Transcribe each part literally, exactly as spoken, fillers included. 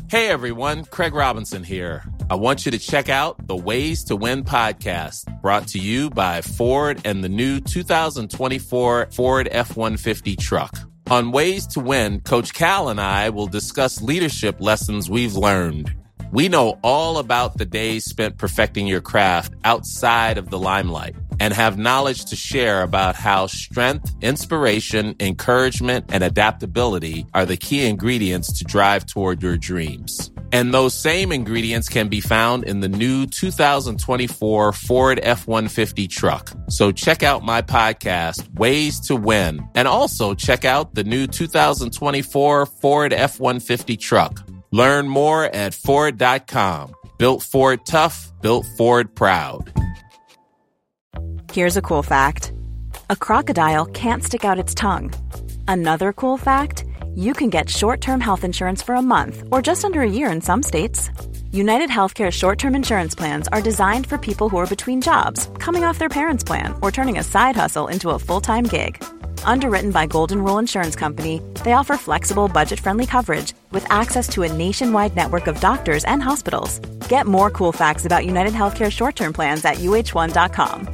Hey everyone, Craig Robinson here. I want you to check out the Ways to Win podcast, brought to you by Ford and the new two thousand twenty-four Ford F one fifty truck. On Ways to Win, Coach Cal and I will discuss leadership lessons we've learned. We know all about the days spent perfecting your craft outside of the limelight and have knowledge to share about how strength, inspiration, encouragement, and adaptability are the key ingredients to drive toward your dreams. And those same ingredients can be found in the new two thousand twenty-four Ford F one fifty truck. So check out my podcast, Ways to Win, and also check out the new two thousand twenty-four Ford F one fifty truck. Learn more at Ford dot com. Built Ford tough, built Ford proud. Here's a cool fact. A crocodile can't stick out its tongue. Another cool fact, you can get short-term health insurance for a month or just under a year in some states. United Healthcare short-term insurance plans are designed for people who are between jobs, coming off their parents' plan, or turning a side hustle into a full-time gig. Underwritten by Golden Rule Insurance Company, they offer flexible, budget-friendly coverage with access to a nationwide network of doctors and hospitals. Get more cool facts about United Healthcare short-term plans at U H one dot com.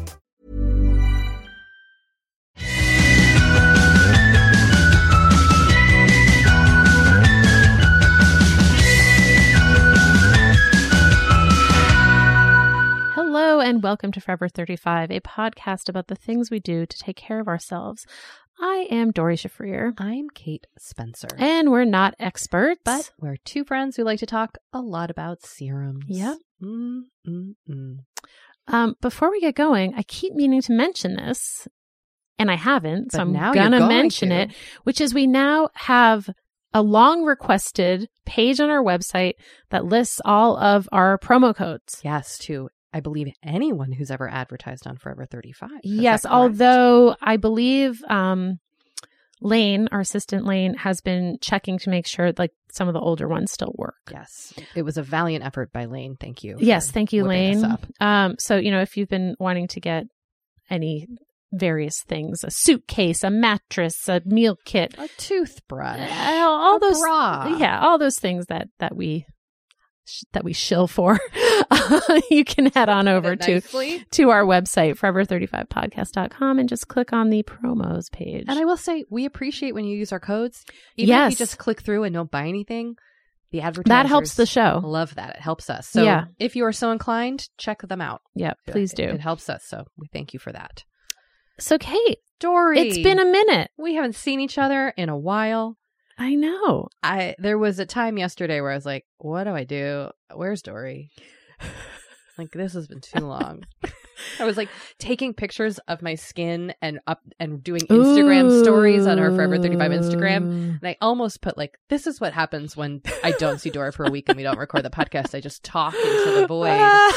Hello and welcome to Forever thirty-five, a podcast about the things we do to take care of ourselves. I am Dory Shafrir. I'm Kate Spencer. And we're not experts. But we're two friends who like to talk a lot about serums. Yep. Mm, mm, mm. Um, before we get going, I keep meaning to mention this, and I haven't, But so I'm now going you're to going mention to. it, which is we now have a long requested page on our website that lists all of our promo codes. Yes, to, I believe, anyone who's ever advertised on Forever thirty-five. Is Yes, that correct? although I believe um, Lane, our assistant Lane, has been checking to make sure like some of the older ones still work. Yes. It was a valiant effort by Lane. Thank you. Yes, for thank you, whipping us Lane. up. Um, so, you know, if you've been wanting to get any various things, a suitcase, a mattress, a meal kit, A toothbrush. uh, all a those, bra. yeah, all those things that, that we, sh- that we shill for, you can head on over to, Nicely. to our website, forever thirty-five podcast dot com, and just click on the promos page. And I will say, we appreciate when you use our codes. Even Yes. if you just click through and don't buy anything, the advertisers that helps the show. love that. It helps us. So Yeah. if you are so inclined, check them out. Yeah, please It- do. It helps us. So we thank you for that. So, Kate, Dory. it's been a minute. We haven't seen each other in a while. I know. I there was a time yesterday where I was like, what do I do? Where's Dory? Like, this has been too long. I was like taking pictures of my skin and up and doing Instagram Ooh. stories on our Forever thirty-five Instagram. And I almost put like, this is what happens when I don't see Dory for a week and we don't record the podcast. I just talk into the void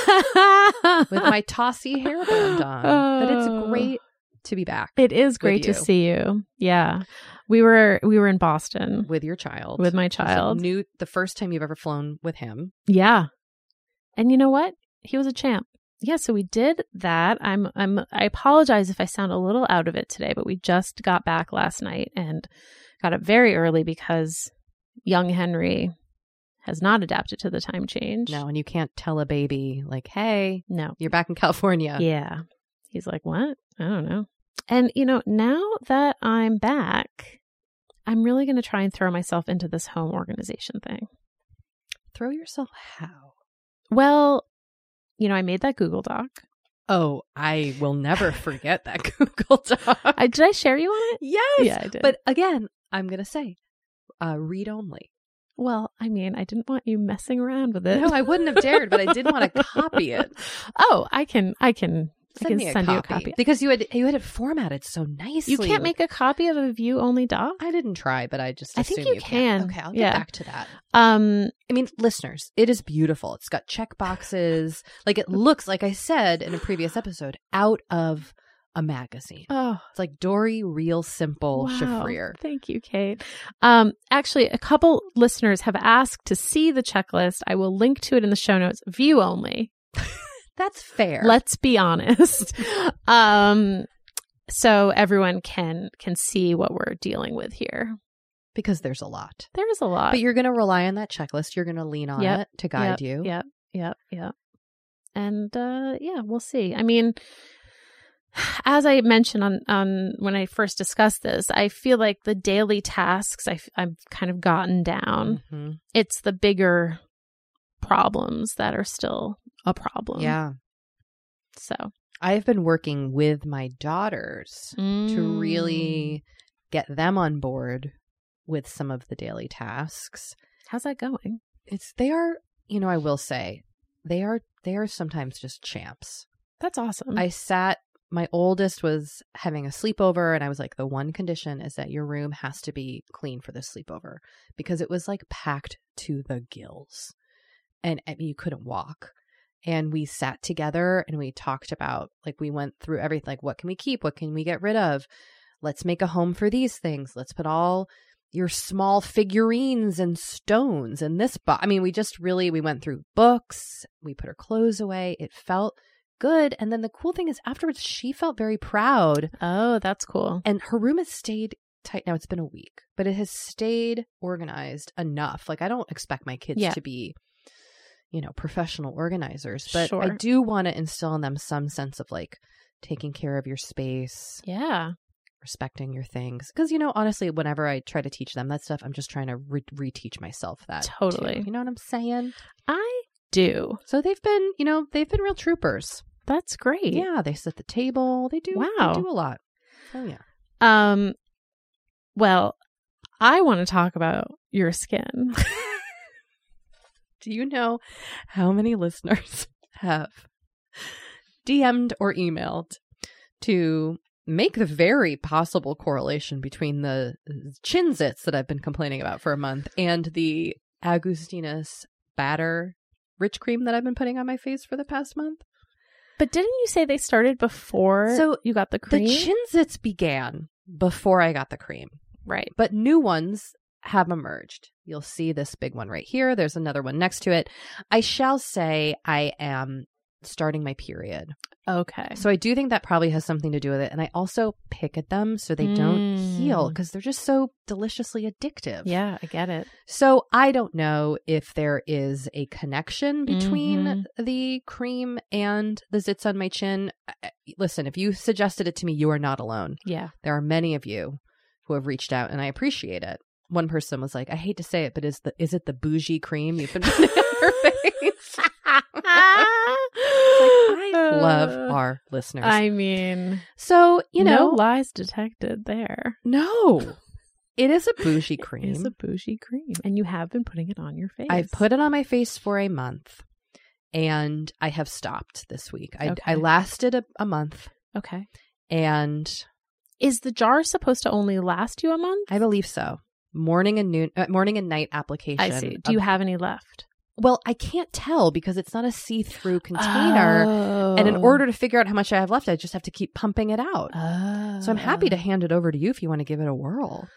with my tossy hairband on. But it's great to be back It is great to you. see you. Yeah. We were we were in Boston with your child. with my It's a child. New, the first time you've ever flown with him. Yeah. And you know what? He was a champ. Yeah, so we did that. I'm I'm I apologize if I sound a little out of it today, but we just got back last night and got up very early because young Henry has not adapted to the time change. No, and you can't tell a baby like, hey, No. you're back in California. Yeah. He's like, "What? I don't know." And you know, now that I'm back, I'm really going to try and throw myself into this home organization thing. Throw yourself how? Well, you know, I made that Google Doc. Oh, I will never forget that Google Doc. I, did I share you on it? Yes. Yeah, I did. But again, I'm going to say, uh, read only. Well, I mean, I didn't want you messing around with it. No, I wouldn't have dared, but I did want to copy it. Oh, I can, I can, Send I can me a send copy. you a copy. Because you had you had it formatted so nicely. You can't make a copy of a view only doc. I didn't try, but I just I think assume you can. can. Okay, I'll Yeah. get back to that. Um, I mean, listeners, it is beautiful. It's got check boxes. Like it looks, like I said in a previous episode, out of a magazine. oh, It's like Dory Real Simple wow. Shafrir. Thank you, Kate. Um, actually, a couple listeners have asked to see the checklist. I will link to it in the show notes. View only. That's fair. Let's be honest. um, so everyone can can see what we're dealing with here. Because there's a lot. There is a lot. But you're going to rely on that checklist. You're going to lean on Yep, it to guide yep, you. Yep, yep, yep. And uh, yeah, we'll see. I mean, as I mentioned on, on when I first discussed this, I feel like the daily tasks I've, I've kind of gotten down. Mm-hmm. It's the bigger problems that are still a problem. Yeah. So I've been working with my daughters mm. to really get them on board with some of the daily tasks. How's that going? It's they are, you know, I will say, they are they are sometimes just champs. That's awesome. I sat my oldest was having a sleepover and I was like, the one condition is that your room has to be clean for this sleepover because it was like packed to the gills. And I mean, you couldn't walk. And we sat together and we talked about, like, we went through everything, like, what can we keep? What can we get rid of? Let's make a home for these things. Let's put all your small figurines and stones in this box. I mean, we just really, we went through books. We put her clothes away. It felt good. And then the cool thing is afterwards, she felt very proud. Oh, that's cool. And her room has stayed tight. Now it's been a week, but it has stayed organized enough. Like, I don't expect my kids Yeah. to be, you know, professional organizers, but Sure. I do want to instill in them some sense of like taking care of your space, Yeah. respecting your things. Because, you know, honestly, whenever I try to teach them that stuff, I'm just trying to re- reteach myself that. Totally. too. You know what I'm saying? I do. So they've been, you know, they've been real troopers. That's great. Yeah. They sit at the table. They do. Wow. They do a lot. Oh, yeah. Um, well, I want to talk about your skin. Do you know how many listeners have D M'd or emailed to make the very possible correlation between the chin zits that I've been complaining about for a month and the Augustinus batter rich cream that I've been putting on my face for the past month? But didn't you say they started before So you got the cream? The chin zits began before I got the cream, Right. but new ones have emerged. You'll see this big one right here. There's another one next to it. I shall say I am starting my period. Okay. So I do think that probably has something to do with it. And I also pick at them so they don't Mm. heal because they're just so deliciously addictive. Yeah, I get it. So I don't know if there is a connection between Mhm. the cream and the zits on my chin. I- Listen, if you suggested it to me, you are not alone. Yeah. There are many of you who have reached out and I appreciate it. One person was like, I hate to say it, but is the is it the bougie cream you've been putting on your face? I love our listeners. I mean, so, you know, no lies detected there. no, it is a bougie cream. It's a bougie cream. And you have been putting it on your face. I've put it on my face for a month and I have stopped this week. I, Okay. I lasted a, a month Okay. and Is the jar supposed to only last you a month? I believe so. Morning and noon, uh, morning and night application. I see. Do you of- have any left? Well, I can't tell because it's not a see-through container. Oh. And in order to figure out how much I have left, I just have to keep pumping it out. Oh. So I'm happy to hand it over to you if you want to give it a whirl.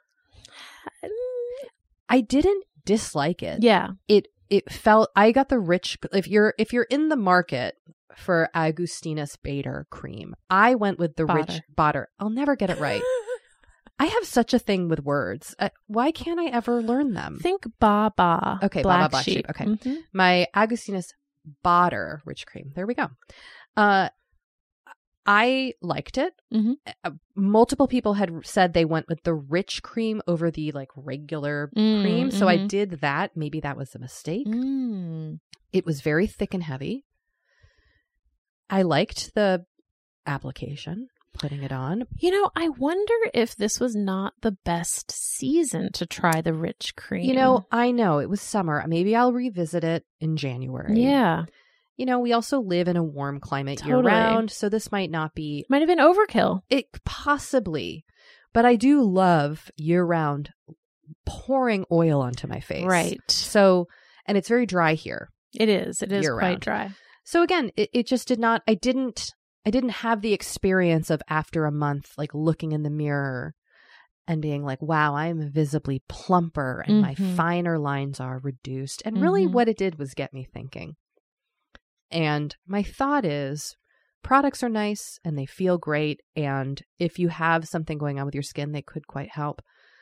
I didn't dislike it. Yeah. It it felt I got the rich if you're if you're in the market for Augustinus Bader cream, I went with the rich Bader. I'll never get it right. I have such a thing with words. Uh, why can't I ever learn them? Think Baba. Okay, Black Baba Black Sheep. Sheep. Okay. Mhm. My Augustinus Bader rich cream. There we go. Uh, I liked it. Mhm. Uh, multiple people had said they went with the rich cream over the like regular Mm, cream. So I mhm. did that. Maybe that was a mistake. Mm. It was very thick and heavy. I liked the application, putting it on. You know, I wonder if this was not the best season to try the rich cream. You know, I know it was summer. Maybe I'll revisit it in January. yeah. You know, we also live in a warm climate Totally. year round, so this might not be Might have been overkill. it possibly. But I do love year round pouring oil onto my face. Right. So, and it's very dry here. It is. It is Year quite round. dry. So again, it, it just did not, I didn't, I didn't have the experience of after a month, like looking in the mirror and being like, wow, I am visibly plumper and my Mhm. finer lines are reduced. And really Mhm. what it did was get me thinking. And my thought is products are nice and they feel great. And if you have something going on with your skin, they could quite help.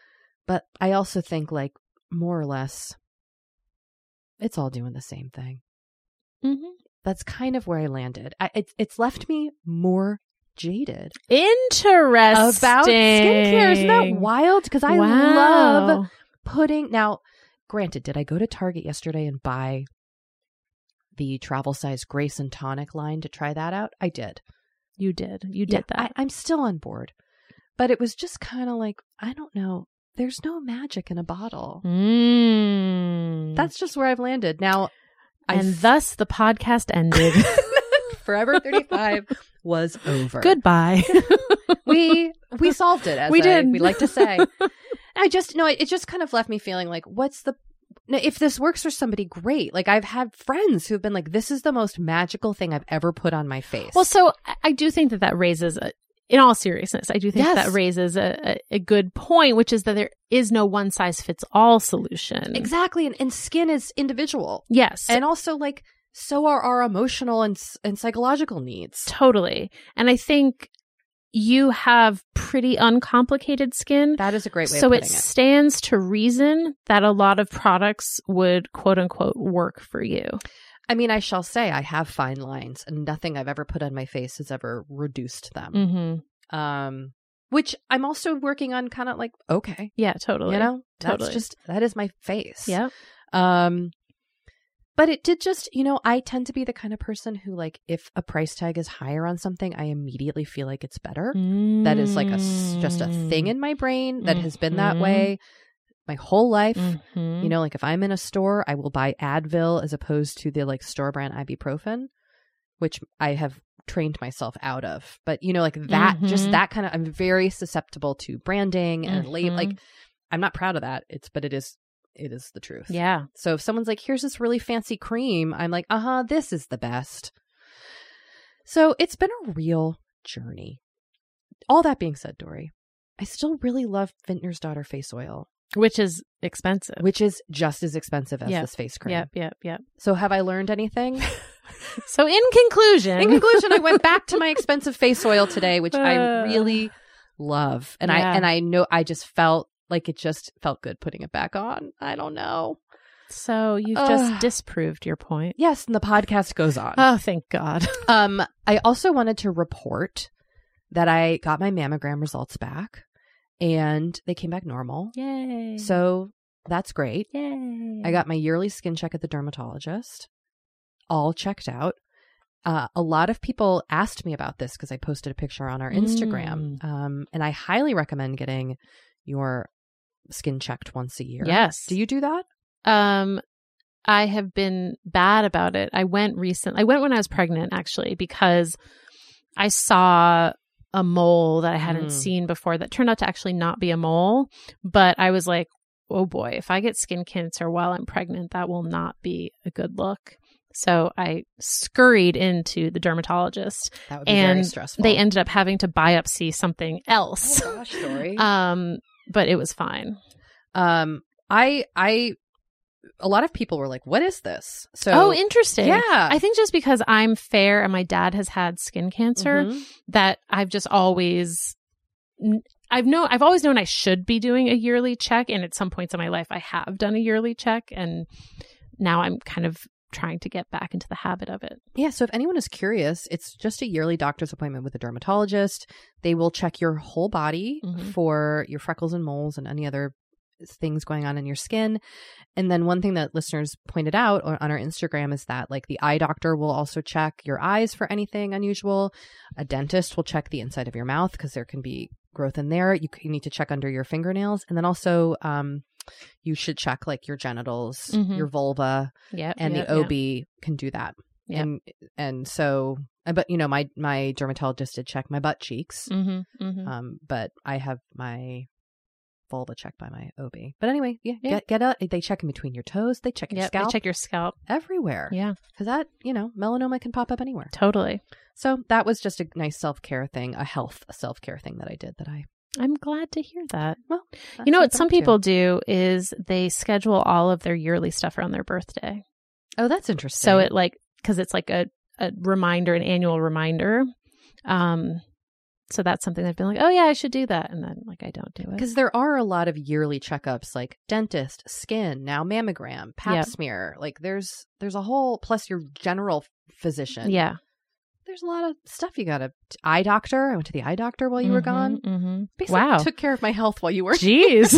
But I also think like more or less, it's all doing the same thing. Mm-hmm. That's kind of where I landed. I, it's it's left me more jaded. Interesting. About skincare. Isn't that wild? Because I Wow. love putting... Now, granted, did I go to Target yesterday and buy the travel size Grace and Tonic line to try that out? I did. You did. You Yeah, did that. I, I'm still on board. But it was just kind of like, I don't know. There's no magic in a bottle. Mm. That's just where I've landed. Now, I and f- thus the podcast ended. Forever thirty-five was over. Goodbye. we we solved it, as We I, did. we like to say. I just no, it, it just kind of left me feeling like, what's the now, if this works for somebody, great. Like I've had friends who've been like, this is the most magical thing I've ever put on my face. Well, so I- I do think that that raises, a, in all seriousness, I do think Yes. that raises a, a, a good point, which is that there is no one size fits all solution. exactly, and, and skin is individual, Yes. and also like so are our emotional and s- and psychological needs. Totally. And I think you have pretty uncomplicated skin. That is a great way So of it putting it. stands to reason that a lot of products would quote unquote work for you. I mean, I shall say I have fine lines, and nothing I've ever put on my face has ever reduced them. Mm-hmm. Um, which I'm also working on, kind of like, okay, Yeah, totally. you know, Totally. that's just that is my face. Yeah. Um, but it did just, you know, I tend to be the kind of person who, like, if a price tag is higher on something, I immediately feel like it's better. That is like a s- just a thing in my brain that has been that Mhm. way my whole life. Mhm. You know, like if I'm in a store, I will buy Advil as opposed to the like store brand ibuprofen, which I have trained myself out of. But you know, like that, just Mhm. that kind of, I'm very susceptible to branding and label. Mhm. Like, I'm not proud of that. It's, but it is, it is the truth. Yeah. So if someone's like, here's this really fancy cream, I'm like, uh huh, this is the best. So it's been a real journey. All that being said, Dory, I still really love Vintner's Daughter face oil, Which is expensive. which is just as expensive as Yep. this face cream. Yep, yep, yep. So have I learned anything? So in conclusion, In conclusion, I went back to my expensive face oil today, which I Uh, really love. And yeah. I and I know I just felt like it just felt good putting it back on. I don't know. so you've Ugh. just disproved your point. Yes, and the podcast goes on. Oh, thank God. Um, I also wanted to report that I got my mammogram results back and they came back normal. Yay. So that's great. Yay. I got my yearly skin check at the dermatologist, all checked out. Uh, a lot of people asked me about this because I posted a picture on our Instagram. Mm. Um, and I highly recommend getting your skin checked once a year. Yes. Do you do that? Um, I have been bad about it. I went recent. I went when I was pregnant, actually, because I saw a mole that I hadn't Mm. seen before that turned out to actually not be a mole. But I was like, oh boy, if I get skin cancer while I'm pregnant, that will not be a good look. So I scurried into the dermatologist, That would be very and stressful. they ended up having to biopsy something else. Oh gosh, Dory. Um, but it was fine. um, I, I, a lot of people were like, "What is this?" So, Oh, interesting. yeah. I think just because I'm fair and my dad has had skin cancer, Mhm. that I've just always, I've known, I've always known I should be doing a yearly check. And at some points in my life, I have done a yearly check. And now I'm kind of trying to get back into the habit of it. Yeah, so if anyone is curious, it's just a yearly doctor's appointment with a dermatologist. They will check your whole body Mhm. for your freckles and moles and any other things going on in your skin. And then one thing that listeners pointed out on our Instagram is that like the eye doctor will also check your eyes for anything unusual. A dentist will check the inside of your mouth because there can be growth in there. You, you need to check under your fingernails. And then also um, you should check like your genitals, Mhm. your vulva, Yep. and yep, the O B can do that. Yep. And and so, but you know, my my dermatologist did check my butt cheeks, Yep. Mm-hmm, mm-hmm. um, but I have my vulva checked by my O B. But anyway, yeah, Yeah. get get a. They check in between your toes. They check your Yep. scalp. They check your scalp. everywhere. Yeah, because that you know melanoma can pop up anywhere. totally. So that was just a nice self care thing, a health self care thing that I did. That I I'm glad to hear that. well, You know what that's some up to. people do is they schedule all of their yearly stuff around their birthday. Oh, that's interesting. So it like, because it's like a, a reminder, an annual reminder. Um, So that's something I've been like, oh yeah, I should do that. And then like, I don't do it. Because there are a lot of yearly checkups like dentist, skin, now mammogram, pap Yep. smear. Like there's, there's a whole, plus your general physician. Yeah. There's a lot of stuff you got to, eye doctor. I went to the eye doctor while you were gone. Mm-hmm. Basically Wow. took care of my health while you were. Jeez.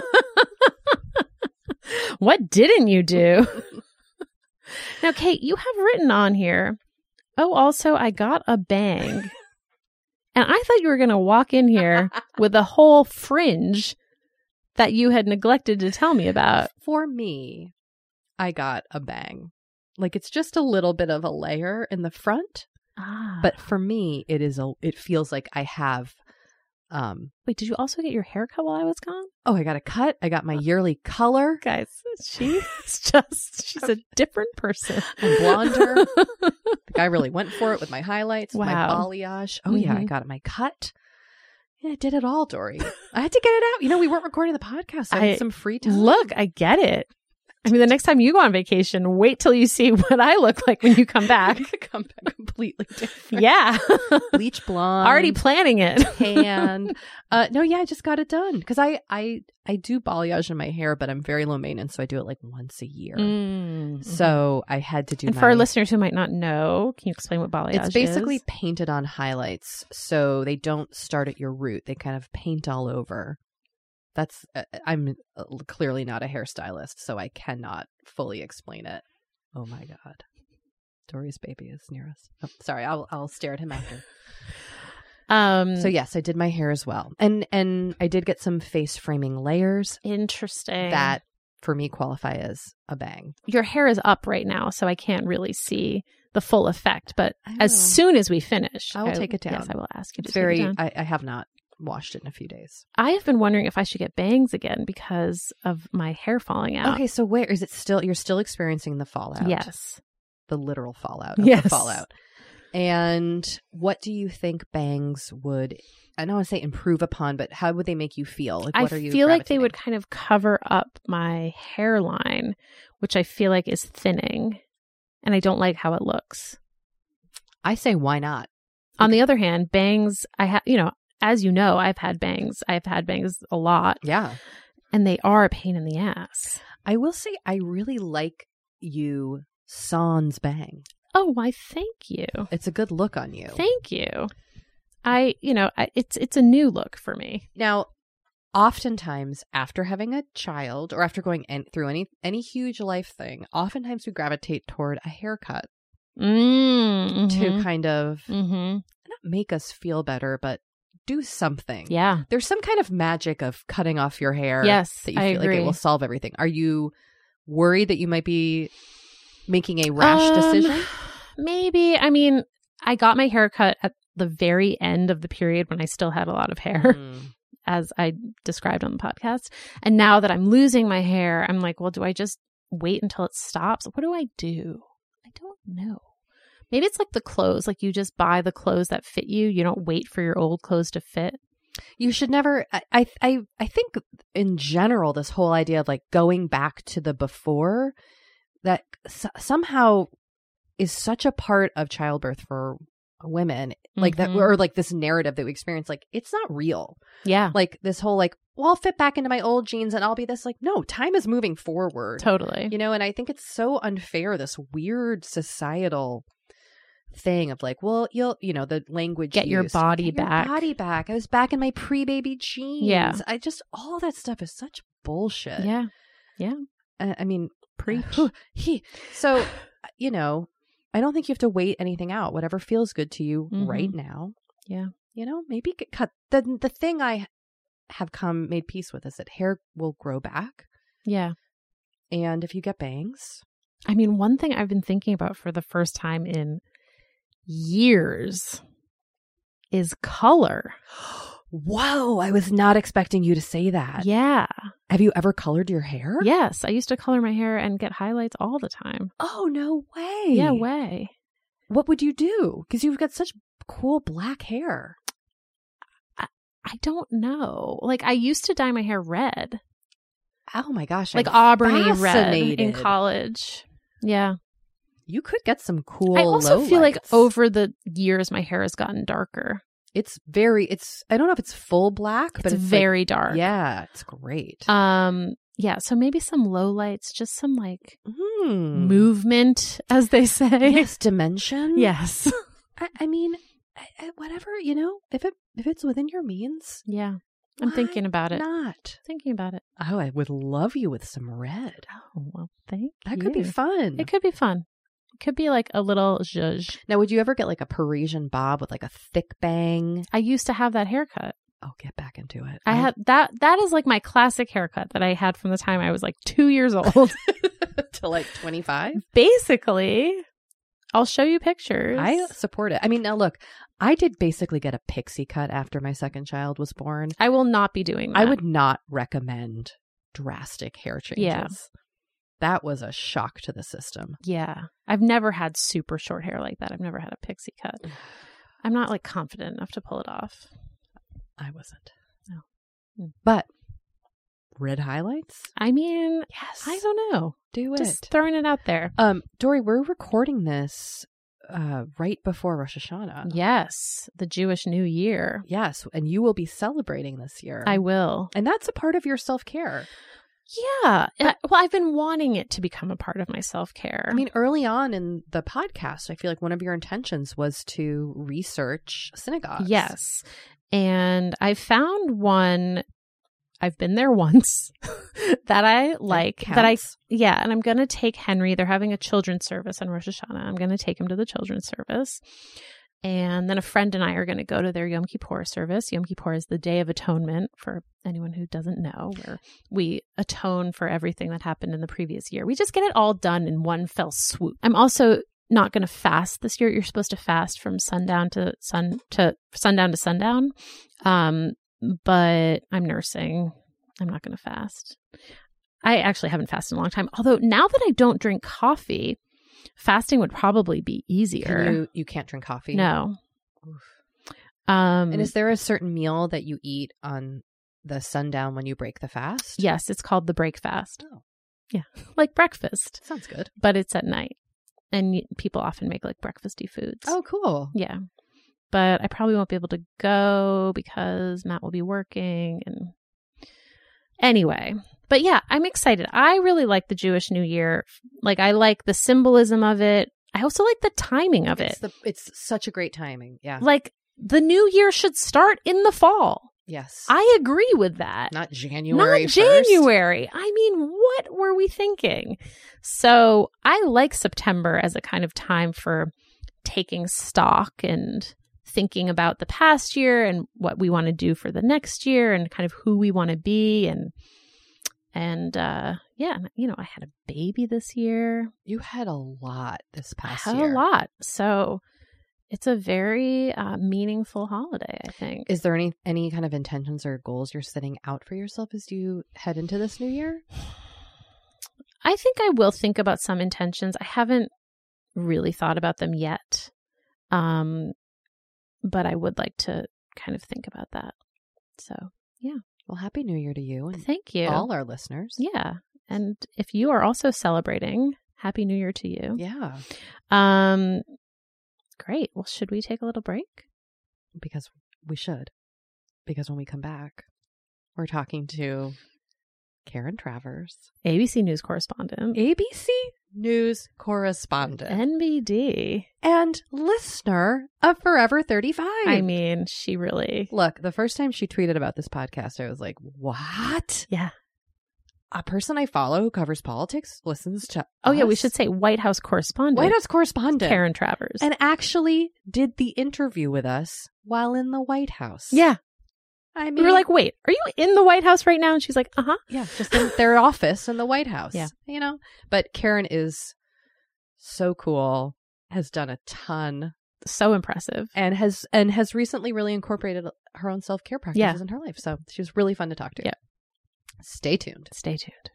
What didn't you do? Now, Kate, you have written on here, oh, also, I got a bang. And I thought you were going to walk in here with a whole fringe that you had neglected to tell me about. For me, I got a bang. Like it's just a little bit of a layer in the front. Ah. But for me, it is a. It feels like I have. Um. Wait, did you also get your hair cut while I was gone? Oh, I got a cut. I got my yearly color. Guys, she's just, she's a different person. I'm blonder. The guy really went for it with my highlights, my Wow. balayage. Oh, yeah, I Mhm. got my cut. Yeah, I did it all, Dory. I had to get it out. You know, we weren't recording the podcast. So I, I- had some free time. Look, I get it. I mean, the next time you go on vacation, wait till you see what I look like when you come back. Come back completely different. Yeah. Bleach blonde. Already planning it. Tan. Uh, no, yeah, I just got it done. Because I, I, I do balayage in my hair, but I'm very low maintenance. So I do it like once a year. Mm. So I had to do And my... for our listeners who might not know, can you explain what balayage is? It's basically painted on highlights. So they don't start at your root. They kind of paint all over. That's, uh, I'm uh, clearly not a hairstylist, so I cannot fully explain it. Oh my God. Dory's baby is near us. Oh, sorry, I'll I'll stare at him after. Um, So yes, I did my hair as well. And and I did get some face framing layers interesting. that for me qualify as a bang. Your hair is up right now, so I can't really see the full effect. But I as will. soon as we finish, I will take it down. Yes, I will ask you to It's take very, it down. I, I have not washed it in a few days. I have been wondering if I should get bangs again because of my hair falling out. Okay, so where is it still, you're still experiencing the fallout? Yes. The literal fallout of Yes. the fallout. And what do you think bangs would, I don't want to say improve upon, but how would they make you feel? Like, I what are you feel like they gravitating? would kind of cover up my hairline, which I feel like is thinning, and I don't like how it looks. I say, why not? On the other hand, bangs, I have, you know, as you know, I've had bangs. I've had bangs a lot, Yeah. and they are a pain in the ass. I will say, I really like you sans bang. Oh, why? Thank you. It's a good look on you. Thank you. I, you know, I, it's it's a new look for me. Now, oftentimes after having a child or after going en- through any any huge life thing, oftentimes we gravitate toward a haircut Mm, to kind of mm-hmm. not make us feel better, but do something. Yeah. There's some kind of magic of cutting off your hair. Yes, that you I feel like agree. it will solve everything. Are you worried that you might be making a rash Um, decision? Maybe. I mean, I got my hair cut at the very end of the period when I still had a lot of hair, Mm. as I described on the podcast. And now that I'm losing my hair, I'm like, well, do I just wait until it stops? What do I do? I don't know. Maybe it's like the clothes. Like you just buy the clothes that fit you. You don't wait for your old clothes to fit. You should never. I, I I I think in general, this whole idea of like going back to the before, that s- somehow is such a part of childbirth for women. Like that, Mhm. or like this narrative that we experience. Like it's not real. Yeah, Like this whole like, well, I'll fit back into my old jeans and I'll be this. Like no, time is moving forward. totally. You know, and I think it's so unfair. This weird societal thing of like, well, you'll, you know, the language. Get your used. body Get your back. body back. I was back in my pre-baby jeans. Yeah. I just all that stuff is such bullshit. Yeah. Uh, I mean, Preach. whew, he. So, you know, I don't think you have to wait anything out. Whatever feels good to you Mhm. right now. Yeah. You know, maybe get cut. The the thing I have come made peace with is that hair will grow back, Yeah. and if you get bangs. I mean, one thing I've been thinking about for the first time in years is color. Whoa, I was not expecting you to say that. Yeah. Have you ever colored your hair? Yes. I used to color my hair and get highlights all the time. Oh, no way. Yeah, way. What would you do? Because you've got such cool black hair. I don't know. Like, I used to dye my hair red, Oh my gosh. like I'm auburny red fascinated. in college. Yeah. You could get some cool I also feel like lowlights. over the years, my hair has gotten darker. It's very, it's, I don't know if it's full black, It's, but it's very like, dark. Yeah, it's great. Um, yeah. So maybe some low lights, just some like Mm. movement, as they say. Yes, dimension. Yes. I, I mean, I, I, whatever, you know, if it if it's within your means, Yeah. I'm why thinking about it. Not. Thinking about it. Oh, I would love you with some red. Oh, well, thank That you. could be fun. It could be fun. It could be like a little zhuzh. Now, would you ever get like a Parisian bob with like a thick bang? I used to have that haircut. Oh, get back into it. I had that. That is like my classic haircut that I had from the time I was like two years old. to like twenty-five. Basically, I'll show you pictures. I support it. I mean, now look, I did basically get a pixie cut after my second child was born. I will not be doing that. I would not recommend drastic hair changes. Yeah. That was a shock to the system. Yeah. I've never had super short hair like that. I've never had a pixie cut. I'm not like confident enough to pull it off. I wasn't. No. Mm. But red highlights? I mean, Yes. I don't know. Do Just it. throwing it out there. Um, Dory, we're recording this uh, right before Rosh Hashanah. Yes. The Jewish New Year. Yes, and you will be celebrating this year. I will. And that's a part of your self-care. Yeah. Uh, well, I've been wanting it to become a part of my self-care. I mean, early on in the podcast, I feel like one of your intentions was to research synagogues. yes. And I found one, I've been there once, that I like. That I counts. Yeah, and I'm going to take Henry. They're having a children's service on Rosh Hashanah. I'm going to take him to the children's service. And then a friend and I are going to go to their Yom Kippur service. Yom Kippur is the Day of Atonement, for anyone who doesn't know, where we atone for everything that happened in the previous year. We just get it all done in one fell swoop. I'm also not going to fast this year. You're supposed to fast from sundown to sun to sundown to sundown. Um, but I'm nursing. I'm not going to fast. I actually haven't fasted in a long time. Although now that I don't drink coffee, fasting would probably be easier. Can you, you can't drink coffee? No. Oof. Um, And is there a certain meal that you eat on the sundown when you break the fast? yes, it's called the break fast. Oh. Yeah, like breakfast, Sounds good. but it's at night. And y- people often make like breakfasty foods. Oh, cool. Yeah. But I probably won't be able to go because Matt will be working. And anyway, but yeah, I'm excited. I really like the Jewish New Year. Like, I like the symbolism of it. I also like the timing of It's, it. the, it's such a great timing. Yeah. Like, the new year should start in the fall. Yes. I agree with that. Not January Not first. January. I mean, what were we thinking? So I like September as a kind of time for taking stock and thinking about the past year and what we want to do for the next year and kind of who we want to be. And, and, uh, yeah, you know, I had a baby this year. You had a lot this past I had year. a lot. So it's a very uh, meaningful holiday, I think. Is there any any kind of intentions or goals you're setting out for yourself as you head into this new year? I think I will think about some intentions. I haven't really thought about them yet. Um, but I would like to kind of think about that. So, yeah. Well, happy New Year to you and Thank you. all our listeners. Yeah. And if you are also celebrating, Happy New Year to you. Yeah. Um, great. Well, should we take a little break? Because we should. Because when we come back, we're talking to Karen Travers, A B C News correspondent, A B C News correspondent, N B D, and listener of Forever thirty-five. I mean, she really. Look, the first time she tweeted about this podcast, I was like, what? Yeah. A person I follow who covers politics listens to Oh, yeah. We us? should say White House correspondent. White House correspondent. Karen Travers. And actually did the interview with us while in the White House. yeah. I mean, We were like, wait, are you in the White House right now? And she's like, uh huh. yeah, just in their office in the White House. Yeah. You know, but Karen is so cool, has done a ton, So impressive. and has and has recently really incorporated her own self-care practices Yeah. in her life. So she was really fun to talk to. Yeah. Stay tuned. Stay tuned.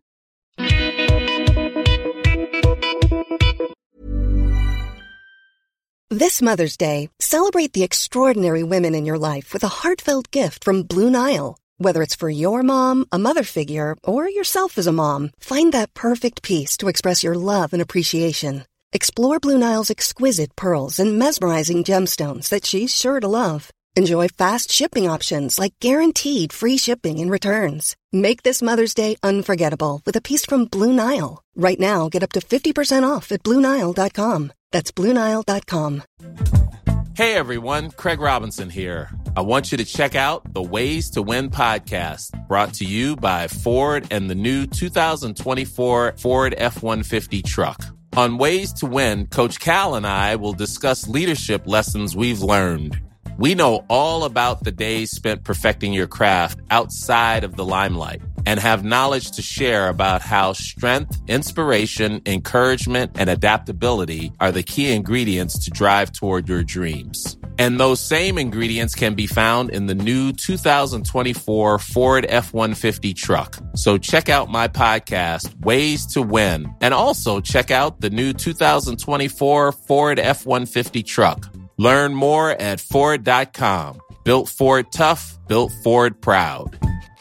This Mother's Day, celebrate the extraordinary women in your life with a heartfelt gift from Blue Nile. Whether it's for your mom, a mother figure, or yourself as a mom, find that perfect piece to express your love and appreciation. Explore Blue Nile's exquisite pearls and mesmerizing gemstones that she's sure to love. Enjoy fast shipping options like guaranteed free shipping and returns. Make this Mother's Day unforgettable with a piece from Blue Nile. Right now, get up to fifty percent off at Blue Nile dot com. That's Blue Nile dot com. Hey everyone, Craig Robinson here. I want you to check out the Ways to Win podcast, brought to you by Ford and the new two thousand twenty-four Ford F one fifty truck. On Ways to Win, Coach Cal and I will discuss leadership lessons we've learned. We know all about the days spent perfecting your craft outside of the limelight and have knowledge to share about how strength, inspiration, encouragement, and adaptability are the key ingredients to drive toward your dreams. And those same ingredients can be found in the new two thousand twenty-four Ford F one fifty truck. So check out my podcast, Ways to Win, and also check out the new two thousand twenty-four Ford F one fifty truck. Learn more at Ford dot com. Built Ford tough, built Ford proud.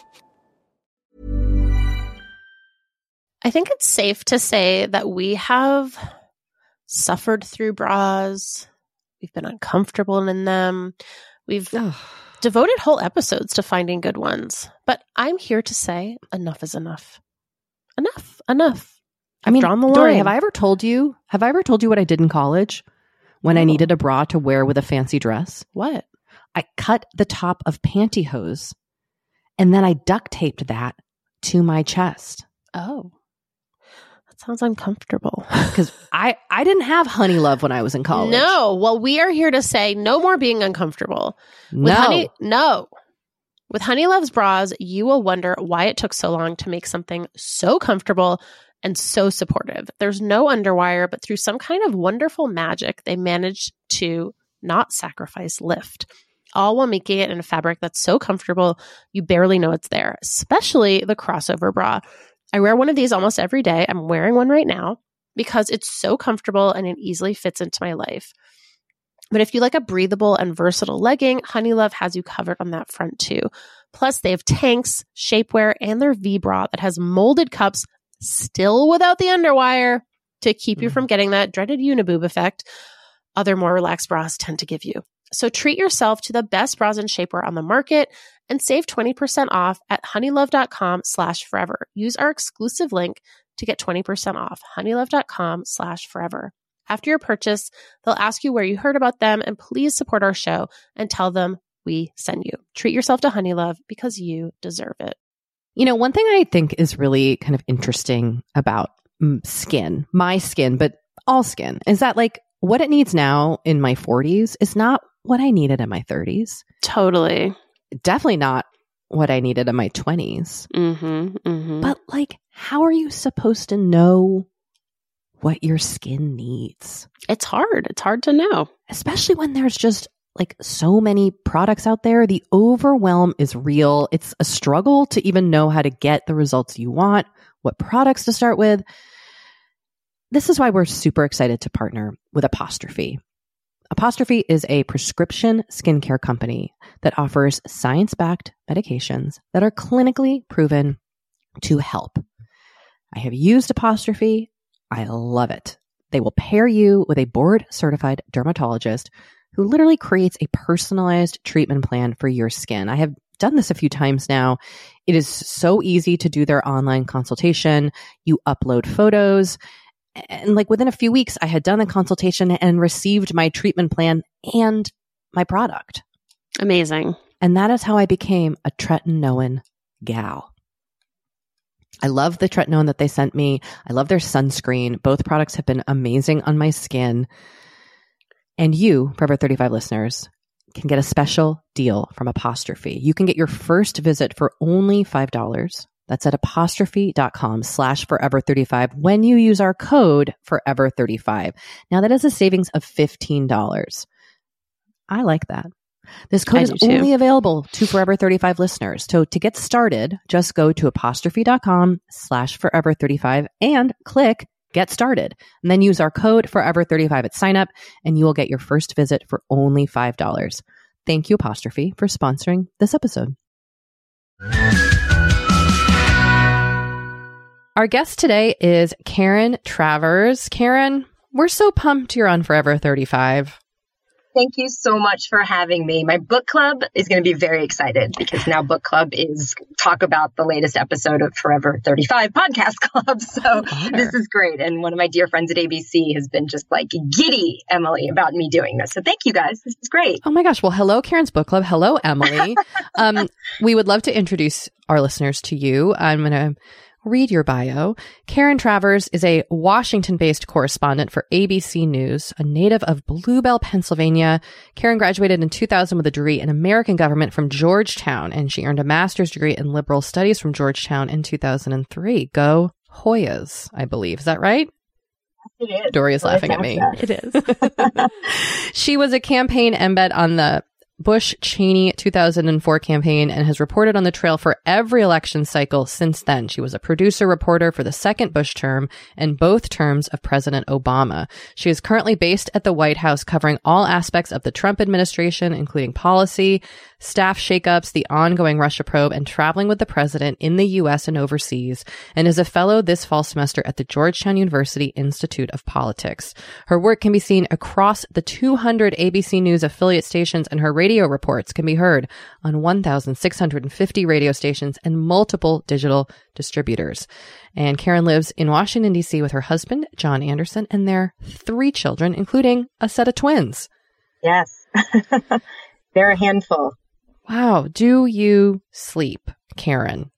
I think it's safe to say that we have suffered through bras. We've been uncomfortable in them. We've Ugh. devoted whole episodes to finding good ones. But I'm here to say enough is enough. Enough, enough. I mean, drawn the Dory, line. have I ever told you, have I ever told you what I did in college when oh. I needed a bra to wear with a fancy dress? What? I cut the top of pantyhose and then I duct taped that to my chest. Oh. Sounds uncomfortable. Because I, I didn't have Honey Love when I was in college. No. Well, we are here to say no more being uncomfortable. With no. Honey, no. With Honey Love's bras, you will wonder why it took so long to make something so comfortable and so supportive. There's no underwire, but through some kind of wonderful magic, they managed to not sacrifice lift, all while making it in a fabric that's so comfortable you barely know it's there, especially the crossover bra. I wear one of these almost every day. I'm wearing one right now because it's so comfortable and it easily fits into my life. But if you like a breathable and versatile legging, Honey Love has you covered on that front too. Plus, they have tanks, shapewear, and their V-bra that has molded cups, still without the underwire, to keep mm. you from getting that dreaded uniboob effect other more relaxed bras tend to give you. So treat yourself to the best bras and shapewear on the market and save twenty percent off at honeylove.com slash forever. Use our exclusive link to get twenty percent off, honeylove.com slash forever. After your purchase, they'll ask you where you heard about them, and please support our show and tell them we send you. Treat yourself to Honey Love because you deserve it. You know, one thing I think is really kind of interesting about skin, my skin, but all skin, is that like what it needs now in my forties is not what I needed in my thirties. Totally. Definitely not what I needed in my twenties. Mm-hmm, mm-hmm. But like, how are you supposed to know what your skin needs? It's hard. It's hard to know. Especially when there's just like so many products out there. The overwhelm is real. It's a struggle to even know how to get the results you want, what products to start with. This is why we're super excited to partner with Apostrophe. Apostrophe is a prescription skincare company that offers science-backed medications that are clinically proven to help. I have used Apostrophe. I love it. They will pair you with a board-certified dermatologist who literally creates a personalized treatment plan for your skin. I have done this a few times now. It is so easy to do their online consultation. You upload photos. And like within a few weeks, I had done the consultation and received my treatment plan and my product. Amazing. And that is how I became a tretinoin gal. I love the tretinoin that they sent me. I love their sunscreen. Both products have been amazing on my skin. And you, Forever thirty-five listeners, can get a special deal from Apostrophe. You can get your first visit for only five dollars. That's at apostrophe.com slash forever 35 when you use our code forever thirty-five. Now that is a savings of fifteen dollars. I like that. This code I is do too. only available to Forever thirty-five listeners. So to get started, just go to apostrophe.com slash forever 35 and click get started. And then use our code forever thirty-five at sign up and you will get your first visit for only five dollars. Thank you, Apostrophe, for sponsoring this episode. Our guest today is Karen Travers. Karen, we're so pumped you're on Forever thirty-five. Thank you so much for having me. My book club is going to be very excited because now book club is talk about the latest episode of Forever thirty-five podcast club. So this is great. And one of my dear friends at A B C has been just like giddy, Emily, about me doing this. So thank you guys. This is great. Oh my gosh. Well, hello, Karen's book club. Hello, Emily. um, we would love to introduce our listeners to you. I'm going to read your bio. Karen Travers is a Washington-based correspondent for A B C News, a native of Bluebell, Pennsylvania. Karen graduated in two thousand with a degree in American government from Georgetown, and she earned a master's degree in liberal studies from Georgetown in two thousand three. Go Hoyas, I believe. Is that right? It is. Doria's laughing at me. It is. She was a campaign embed on the Bush-Cheney two thousand four campaign and has reported on the trail for every election cycle since then. She was a producer reporter for the second Bush term and both terms of President Obama. She is currently based at the White House covering all aspects of the Trump administration, including policy, staff shakeups, the ongoing Russia probe, and traveling with the president in the U S and overseas, and is a fellow this fall semester at the Georgetown University Institute of Politics. Her work can be seen across the two hundred A B C News affiliate stations, and her radio reports can be heard on one thousand six hundred fifty radio stations and multiple digital distributors. And Karen lives in Washington, D C with her husband, John Anderson, and their three children, including a set of twins. Yes. They're a handful. Wow. Do you sleep, Karen?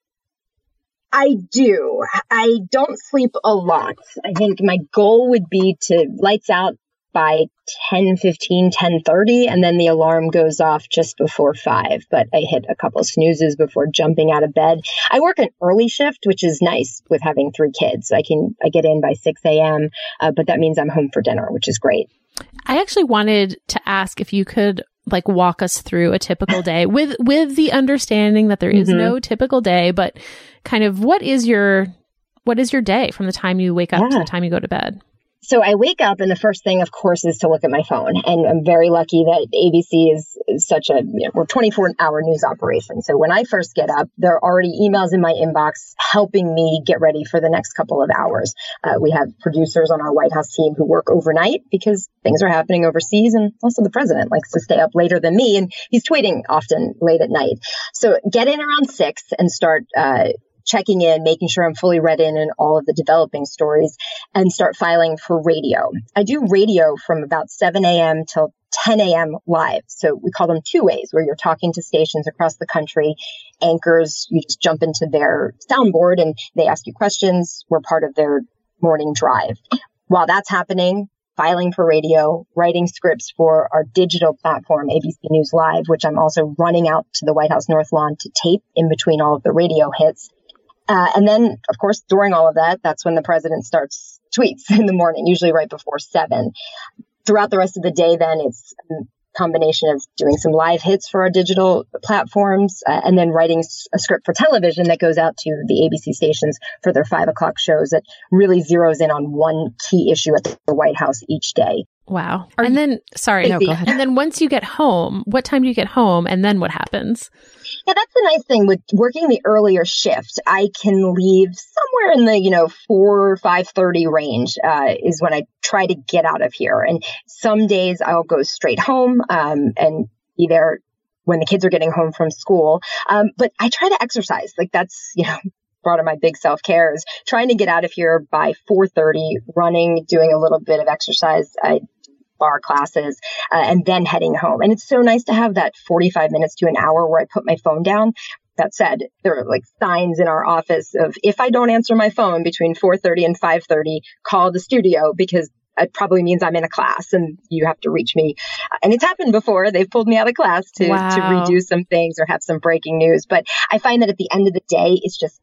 I do. I don't sleep a lot. I think my goal would be to lights out by ten fifteen, ten thirty, and then the alarm goes off just before five. But I hit a couple snoozes before jumping out of bed. I work an early shift, which is nice with having three kids. I can I get in by six a.m., uh, but that means I'm home for dinner, which is great. I actually wanted to ask if you could like walk us through a typical day with with the understanding that there is Mm-hmm. no typical day, but kind of what is your what is your day from the time you wake up to Yeah. the time you go to bed? So I wake up and the first thing, of course, is to look at my phone. And I'm very lucky that A B C is, is such a, you know, we're twenty-four hour news operation. So when I first get up, there are already emails in my inbox helping me get ready for the next couple of hours. Uh, we have producers on our White House team who work overnight because things are happening overseas. And also the president likes to stay up later than me, and he's tweeting often late at night. So get in around six and start, uh, checking in, making sure I'm fully read in in all of the developing stories, and start filing for radio. I do radio from about seven a.m. till ten a.m. live. So we call them two ways, where you're talking to stations across the country. Anchors, you just jump into their soundboard and they ask you questions. We're part of their morning drive. While that's happening, filing for radio, writing scripts for our digital platform, A B C News Live, which I'm also running out to the White House North Lawn to tape in between all of the radio hits. Uh, and then, of course, during all of that, that's when the president starts tweets in the morning, usually right before seven. Throughout the rest of the day, then it's a combination of doing some live hits for our digital platforms uh, and then writing a script for television that goes out to the A B C stations for their five o'clock shows that really zeroes in on one key issue at the White House each day. Wow. Are and you- then, sorry, No, go ahead. and then once you get home, what time do you get home? And then what happens? Yeah, that's the nice thing with working the earlier shift. I can leave somewhere in the, you know, four, five thirty range, uh, is when I try to get out of here. And some days I'll go straight home, um, and be there when the kids are getting home from school. Um, but I try to exercise. Like that's, you know, part of my big self-care is trying to get out of here by four thirty, running, doing a little bit of exercise. I bar classes, uh, and then heading home. And it's so nice to have that forty-five minutes to an hour where I put my phone down. That said, there are like signs in our office of if I don't answer my phone between four thirty and five thirty, call the studio because it probably means I'm in a class and you have to reach me. And it's happened before. They've pulled me out of class to, Wow. to redo some things or have some breaking news. But I find that at the end of the day, it's just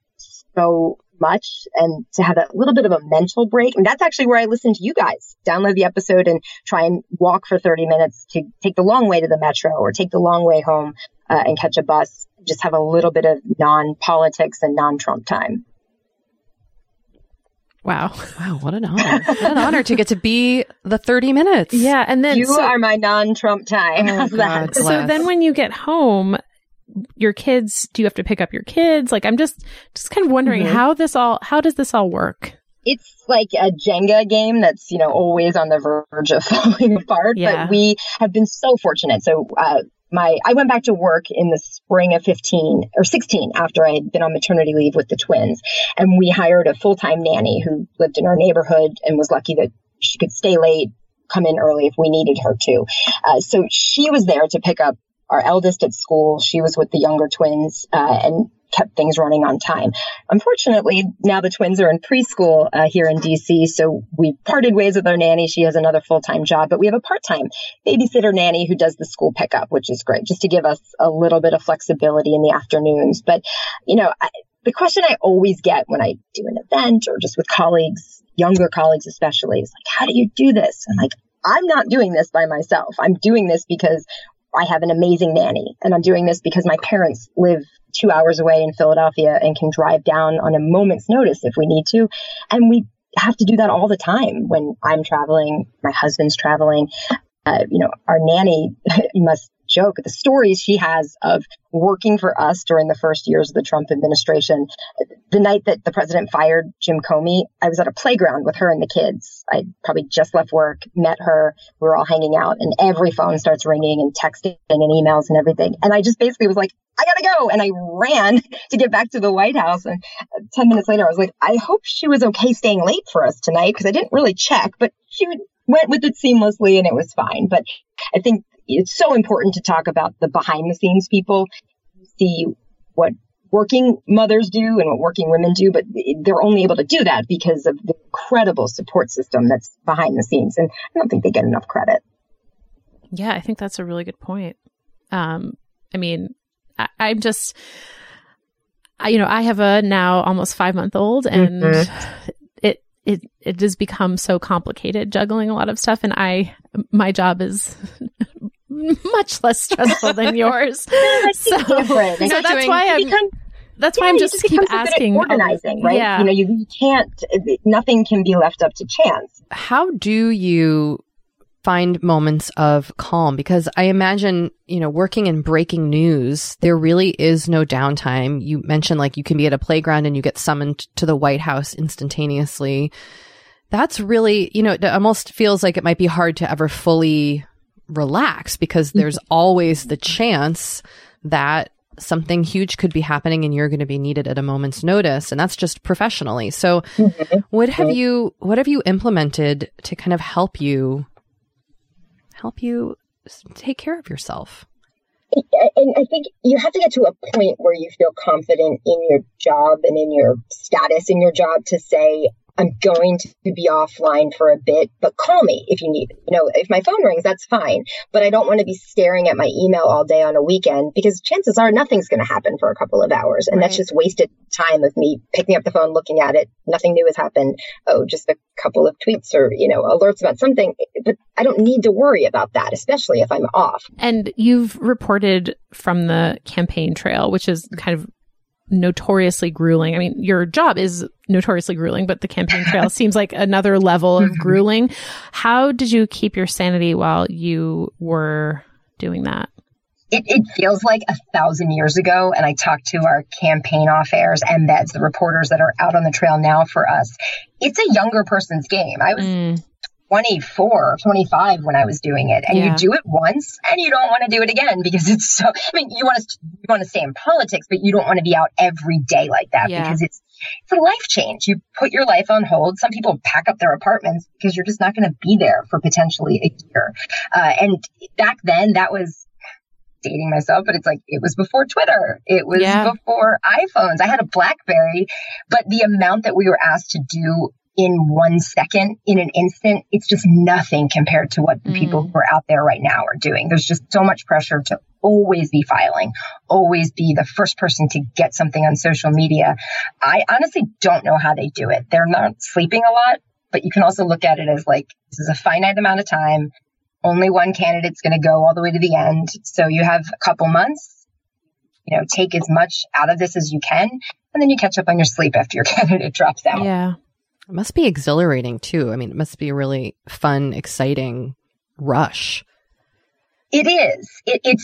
so much, and to have a little bit of a mental break. And that's actually where I listen to you guys. Download the episode and try and walk for thirty minutes to take the long way to the metro or take the long way home uh, and catch a bus. Just have a little bit of non-politics and non-Trump time. Wow. Wow, what an honor. What an honor to get to be the thirty minutes. Yeah. And then, You so, are my non-Trump time. Oh, How's that? God. so bless. then when you get home, your kids, do you have to pick up your kids? Like, I'm just, just kind of wondering Mhm. how this all, how does this all work? It's like a Jenga game that's, you know, always on the verge of falling apart. Yeah. But we have been so fortunate. So uh, my I went back to work in the spring of fifteen or sixteen after I had been on maternity leave with the twins. And we hired a full-time nanny who lived in our neighborhood and was lucky that she could stay late, come in early if we needed her to. Uh, so she was there to pick up our eldest at school. She was with the younger twins uh, and kept things running on time. Unfortunately, now the twins are in preschool uh, here in D C, so we parted ways with our nanny. She has another full-time job, but we have a part-time babysitter nanny who does the school pickup, which is great, just to give us a little bit of flexibility in the afternoons. But, you know, I, the question I always get when I do an event or just with colleagues, younger colleagues especially, is like, how do you do this? I'm like, I'm not doing this by myself. I'm doing this because I have an amazing nanny, and I'm doing this because my parents live two hours away in Philadelphia and can drive down on a moment's notice if we need to. And we have to do that all the time when I'm traveling, my husband's traveling. Uh, you know, our nanny must joke at the stories she has of working for us during the first years of the Trump administration. The night that the president fired Jim Comey, I was at a playground with her and the kids. I probably just left work, met her. We were all hanging out, and every phone starts ringing and texting and emails and everything. And I just basically was like, I gotta go. And I ran to get back to the White House. And ten minutes later, I was like, I hope she was okay staying late for us tonight, because I didn't really check, but she went with it seamlessly and it was fine. But I think it's so important to talk about the behind the scenes people, see what working mothers do and what working women do, but they're only able to do that because of the incredible support system that's behind the scenes. And I don't think they get enough credit. Yeah, I think that's a really good point. Um, I mean, I, I'm just, I, you know, I have a now almost five month old, and mm-hmm. it, it, it has become so complicated juggling a lot of stuff. And I, my job is much less stressful than yours. so, so that's doing, why I'm, become, that's yeah, why I'm just, just keep asking. Organizing, right? Yeah. You know, you, you can't, nothing can be left up to chance. How do you find moments of calm? Because I imagine, you know, working in breaking news, there really is no downtime. You mentioned like you can be at a playground and you get summoned to the White House instantaneously. That's really, you know, it almost feels like it might be hard to ever fully relax, because there's always the chance that something huge could be happening and you're going to be needed at a moment's notice. And that's just professionally. So mm-hmm. what have you, what have you implemented to kind of help you, help you take care of yourself? And I think you have to get to a point where you feel confident in your job and in your status in your job to say, I'm going to be offline for a bit, but call me if you need. You know, if my phone rings, that's fine. But I don't want to be staring at my email all day on a weekend, because chances are nothing's going to happen for a couple of hours. And right. that's just wasted time of me picking up the phone, looking at it. Nothing new has happened. Oh, just a couple of tweets or, you know, alerts about something. But I don't need to worry about that, especially if I'm off. And you've reported from the campaign trail, which is kind of notoriously grueling. I mean, your job is notoriously grueling, but the campaign trail seems like another level of grueling. How did you keep your sanity while you were doing that? It, it feels like a thousand years ago. And I talked to our campaign off airs, embeds, the reporters that are out on the trail now for us. It's a younger person's game. I was mm. twenty-four, twenty-five when I was doing it. And yeah. you do it once and you don't want to do it again, because it's so, I mean, you want to, you want to stay in politics, but you don't want to be out every day like that yeah. because it's, it's a life change. You put your life on hold. Some people pack up their apartments because you're just not going to be there for potentially a year. Uh, and back then that was, dating myself, but it's like, it was before Twitter. It was yeah. before iPhones. I had a BlackBerry, but the amount that we were asked to do in one second, in an instant, it's just nothing compared to what the mm. people who are out there right now are doing. There's just so much pressure to always be filing, always be the first person to get something on social media. I honestly don't know how they do it. They're not sleeping a lot, but you can also look at it as like, this is a finite amount of time. Only one candidate's going to go all the way to the end. So you have a couple months, you know, take as much out of this as you can, and then you catch up on your sleep after your candidate drops out. Yeah. It must be exhilarating too. I mean, it must be a really fun, exciting rush. It is. It, it's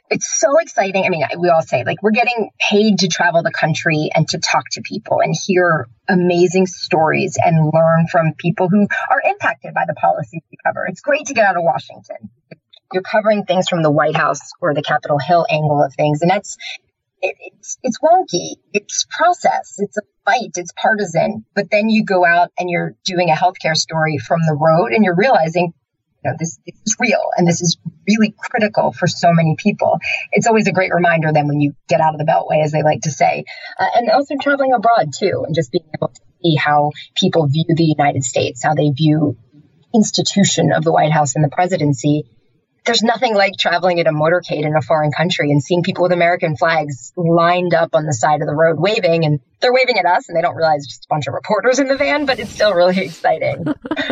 It's so exciting. I mean, we all say, like, we're getting paid to travel the country and to talk to people and hear amazing stories and learn from people who are impacted by the policies we cover. It's great to get out of Washington. You're covering things from the White House or the Capitol Hill angle of things. And that's, it, it's, it's wonky. It's process. It's a fight. It's partisan. But then you go out and you're doing a healthcare story from the road and you're realizing, you know, this, this is real and this is really critical for so many people. It's always a great reminder then when you get out of the Beltway, as they like to say, uh, and also traveling abroad too, and just being able to see how people view the United States, how they view the institution of the White House and the presidency. There's nothing like traveling at a motorcade in a foreign country and seeing people with American flags lined up on the side of the road waving, and they're waving at us and they don't realize it's just a bunch of reporters in the van, but it's still really exciting.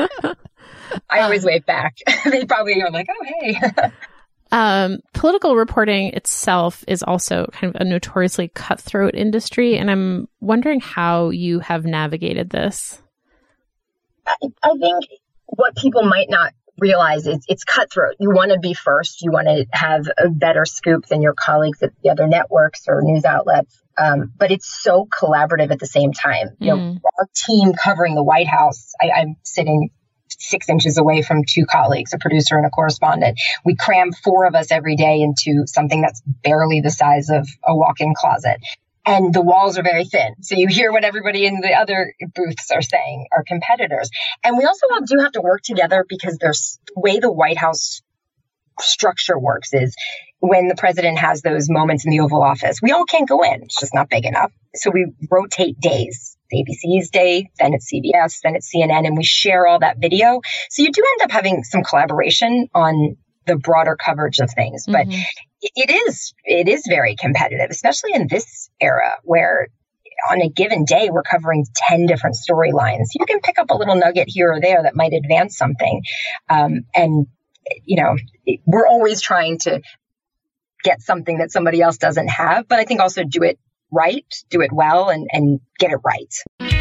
I always wave back. They probably are like, oh, hey. um, political reporting itself is also kind of a notoriously cutthroat industry. And I'm wondering how you have navigated this. I, I think what people might not realize is it's cutthroat. You want to be first. You want to have a better scoop than your colleagues at the other networks or news outlets. Um, but it's so collaborative at the same time. You know, mm. our team covering the White House, I, I'm sitting six inches away from two colleagues, a producer and a correspondent. We cram four of us every day into something that's barely the size of a walk-in closet. And the walls are very thin. So you hear what everybody in the other booths are saying, our competitors. And we also do have to work together because there's the way the White House structure works is when the president has those moments in the Oval Office, we all can't go in. It's just not big enough. So we rotate days. A B C's day, then it's C B S, then it's C N N, and we share all that video. So you do end up having some collaboration on the broader coverage of things. But mm-hmm. it is it is very competitive, especially in this era where on a given day we're covering ten different storylines. You can pick up a little nugget here or there that might advance something. Um, and, you know, we're always trying to get something that somebody else doesn't have, but I think also do it right, do it well, and, and get it right.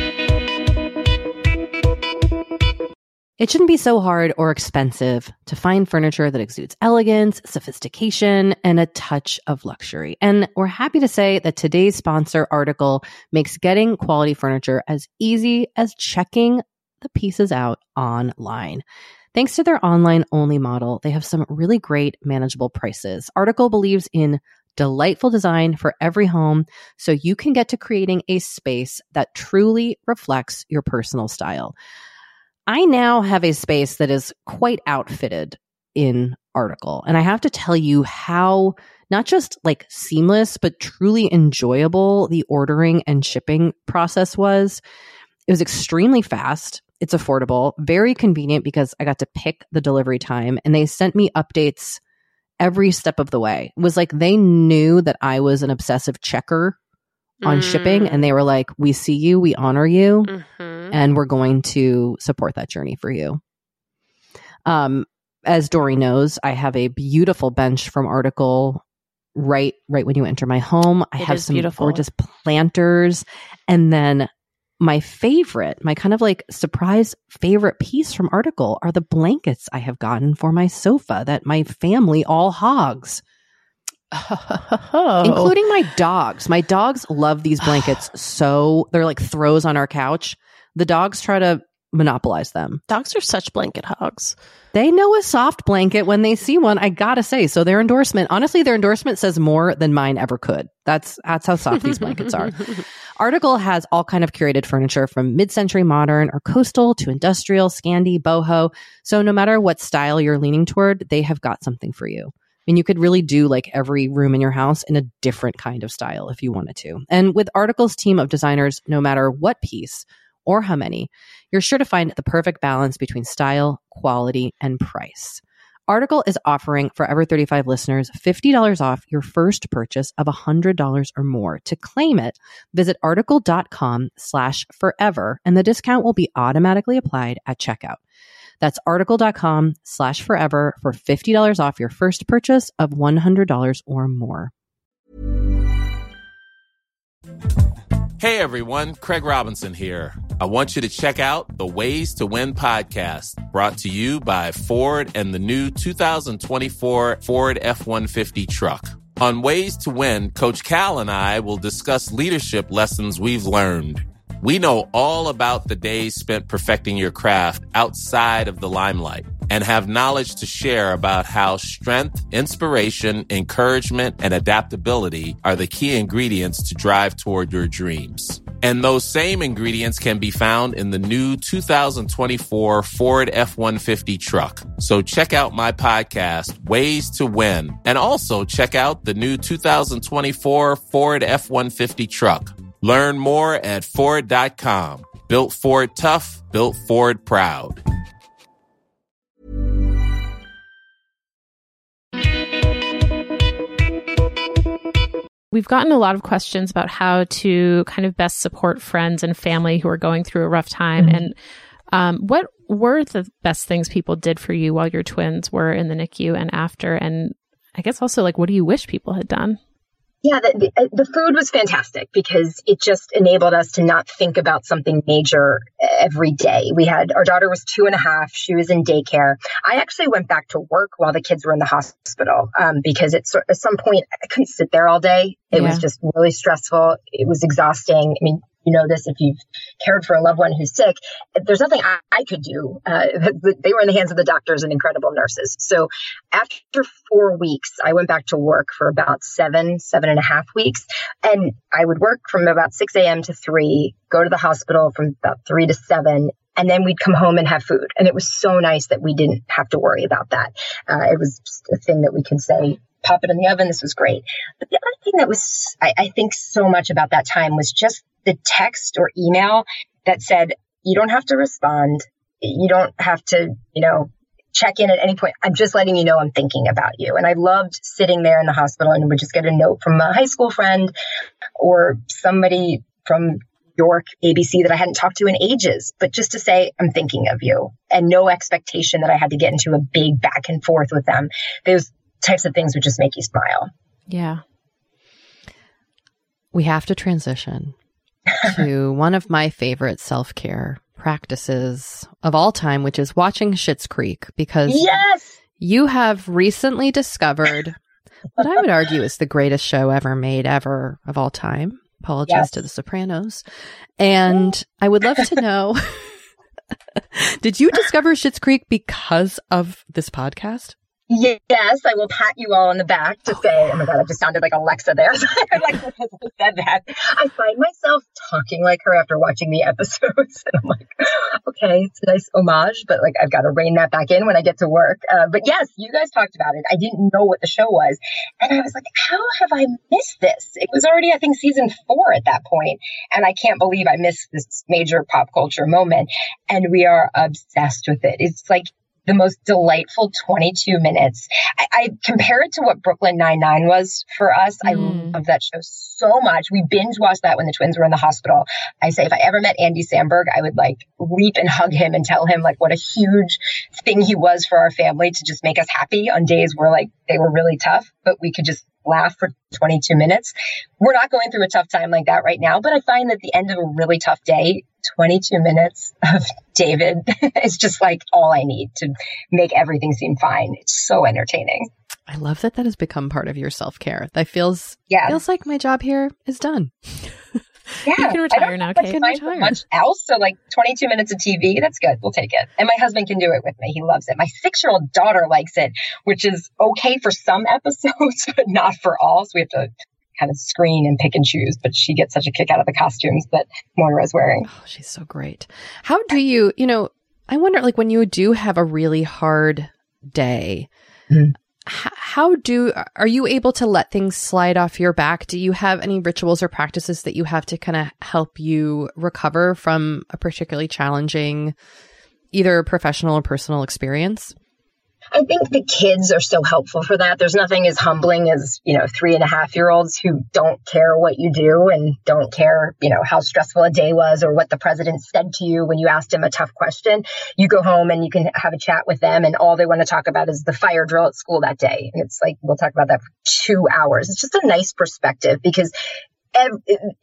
It shouldn't be so hard or expensive to find furniture that exudes elegance, sophistication, and a touch of luxury. And we're happy to say that today's sponsor, Article, makes getting quality furniture as easy as checking the pieces out online. Thanks to their online-only model, they have some really great manageable prices. Article believes in delightful design for every home, so you can get to creating a space that truly reflects your personal style. I now have a space that is quite outfitted in Article, and I have to tell you how not just like seamless, but truly enjoyable the ordering and shipping process was. It was extremely fast. It's affordable, very convenient because I got to pick the delivery time, and they sent me updates every step of the way. It was like they knew that I was an obsessive checker on mm. shipping, and they were like, we see you, we honor you, mm-hmm. and we're going to support that journey for you. Um, as Dory knows, I have a beautiful bench from Article right right when you enter my home. I it have some beautiful. gorgeous planters, and then my favorite, my kind of like surprise favorite piece from Article are the blankets I have gotten for my sofa that my family all hogs, oh. including my dogs. My dogs love these blankets. So they're like throws on our couch. The dogs try to monopolize them. Dogs are such blanket hogs. They know a soft blanket when they see one, I gotta say. So their endorsement, honestly, their endorsement says more than mine ever could. That's that's how soft these blankets are. Article has all kind of curated furniture from mid-century modern or coastal to industrial, Scandi, boho. So no matter what style you're leaning toward, they have got something for you. And you could really do like every room in your house in a different kind of style if you wanted to. And with Article's team of designers, no matter what piece or how many, you're sure to find the perfect balance between style, quality, and price. Article is offering Forever thirty-five listeners fifty dollars off your first purchase of one hundred dollars or more. To claim it, visit article.com slash forever, and the discount will be automatically applied at checkout. That's article.com slash forever for fifty dollars off your first purchase of one hundred dollars or more. Hey everyone, Craig Robinson here. I want you to check out the Ways to Win podcast, brought to you by Ford and the new two thousand twenty-four Ford F one fifty truck. On Ways to Win, Coach Cal and I will discuss leadership lessons we've learned. We know all about the days spent perfecting your craft outside of the limelight and have knowledge to share about how strength, inspiration, encouragement, and adaptability are the key ingredients to drive toward your dreams. And those same ingredients can be found in the new two thousand twenty-four Ford F one fifty truck. So check out my podcast, Ways to Win, and also check out the new two thousand twenty-four Ford F one fifty truck. Learn more at Ford dot com. Built Ford tough, built Ford proud. We've gotten a lot of questions about how to kind of best support friends and family who are going through a rough time. Mm-hmm. And um, what were the best things people did for you while your twins were in the N I C U and after? And I guess also, like, what do you wish people had done? Yeah, the, the, the food was fantastic because it just enabled us to not think about something major every day. We had, our daughter was two and a half. She was in daycare. I actually went back to work while the kids were in the hospital um, because it's, at some point I couldn't sit there all day. It yeah. was just really stressful. It was exhausting. I mean, you know this if you've cared for a loved one who's sick. There's nothing I, I could do. Uh, they were in the hands of the doctors and incredible nurses. So after four weeks, I went back to work for about seven, seven and a half weeks. And I would work from about six a.m. to three, go to the hospital from about three to seven. And then we'd come home and have food. And it was so nice that we didn't have to worry about that. Uh, it was just a thing that we could say, pop it in the oven. This was great. But the other thing that was, I, I think so much about that time was just the text or email that said, you don't have to respond. You don't have to, you know, check in at any point. I'm just letting you know I'm thinking about you. And I loved sitting there in the hospital and would just get a note from a high school friend or somebody from York A B C that I hadn't talked to in ages, but just to say, I'm thinking of you, and no expectation that I had to get into a big back and forth with them. Those types of things would just make you smile. Yeah. We have to transition to one of my favorite self-care practices of all time, which is watching Schitt's Creek, because yes! you have recently discovered what I would argue is the greatest show ever made ever of all time. Apologies yes. to The Sopranos. And I would love to know, did you discover Schitt's Creek because of this podcast? Yes, I will pat you all on the back to say, oh my God, I just sounded like Alexa there. I like because I said that. I find myself talking like her after watching the episodes. And I'm like, okay, it's a nice homage, but like I've got to rein that back in when I get to work. Uh, but yes, you guys talked about it. I didn't know what the show was. And I was like, how have I missed this? It was already, I think, season four at that point. And I can't believe I missed this major pop culture moment. And we are obsessed with it. It's like the most delightful twenty-two minutes. I, I compare it to what Brooklyn Nine-Nine was for us. Mm. I love that show so much. We binge watched that when the twins were in the hospital. I say if I ever met Andy Samberg, I would like leap and hug him and tell him like what a huge thing he was for our family to just make us happy on days where like they were really tough, but we could just laugh for twenty-two minutes. We're not going through a tough time like that right now, but I find that at the end of a really tough day, twenty-two minutes of David is just like all I need to make everything seem fine. It's so entertaining. I love that that has become part of your self-care. That feels yeah. feels like my job here is done. Yeah, you can retire now, Kate. I don't find much else. So like twenty-two minutes of T V, that's good. We'll take it. And my husband can do it with me. He loves it. My six-year-old daughter likes it, which is okay for some episodes, but not for all. So we have to kind of screen and pick and choose. But she gets such a kick out of the costumes that Moira is wearing. Oh, she's so great. How do you, you know, I wonder, like when you do have a really hard day, mm-hmm. how do, are you able to let things slide off your back? Do you have any rituals or practices that you have to kind of help you recover from a particularly challenging, either professional or personal experience? I think the kids are so helpful for that. There's nothing as humbling as, you know, three and a half year olds who don't care what you do and don't care, you know, how stressful a day was or what the president said to you when you asked him a tough question. You go home and you can have a chat with them and all they want to talk about is the fire drill at school that day. And it's like, we'll talk about that for two hours. It's just a nice perspective because ev-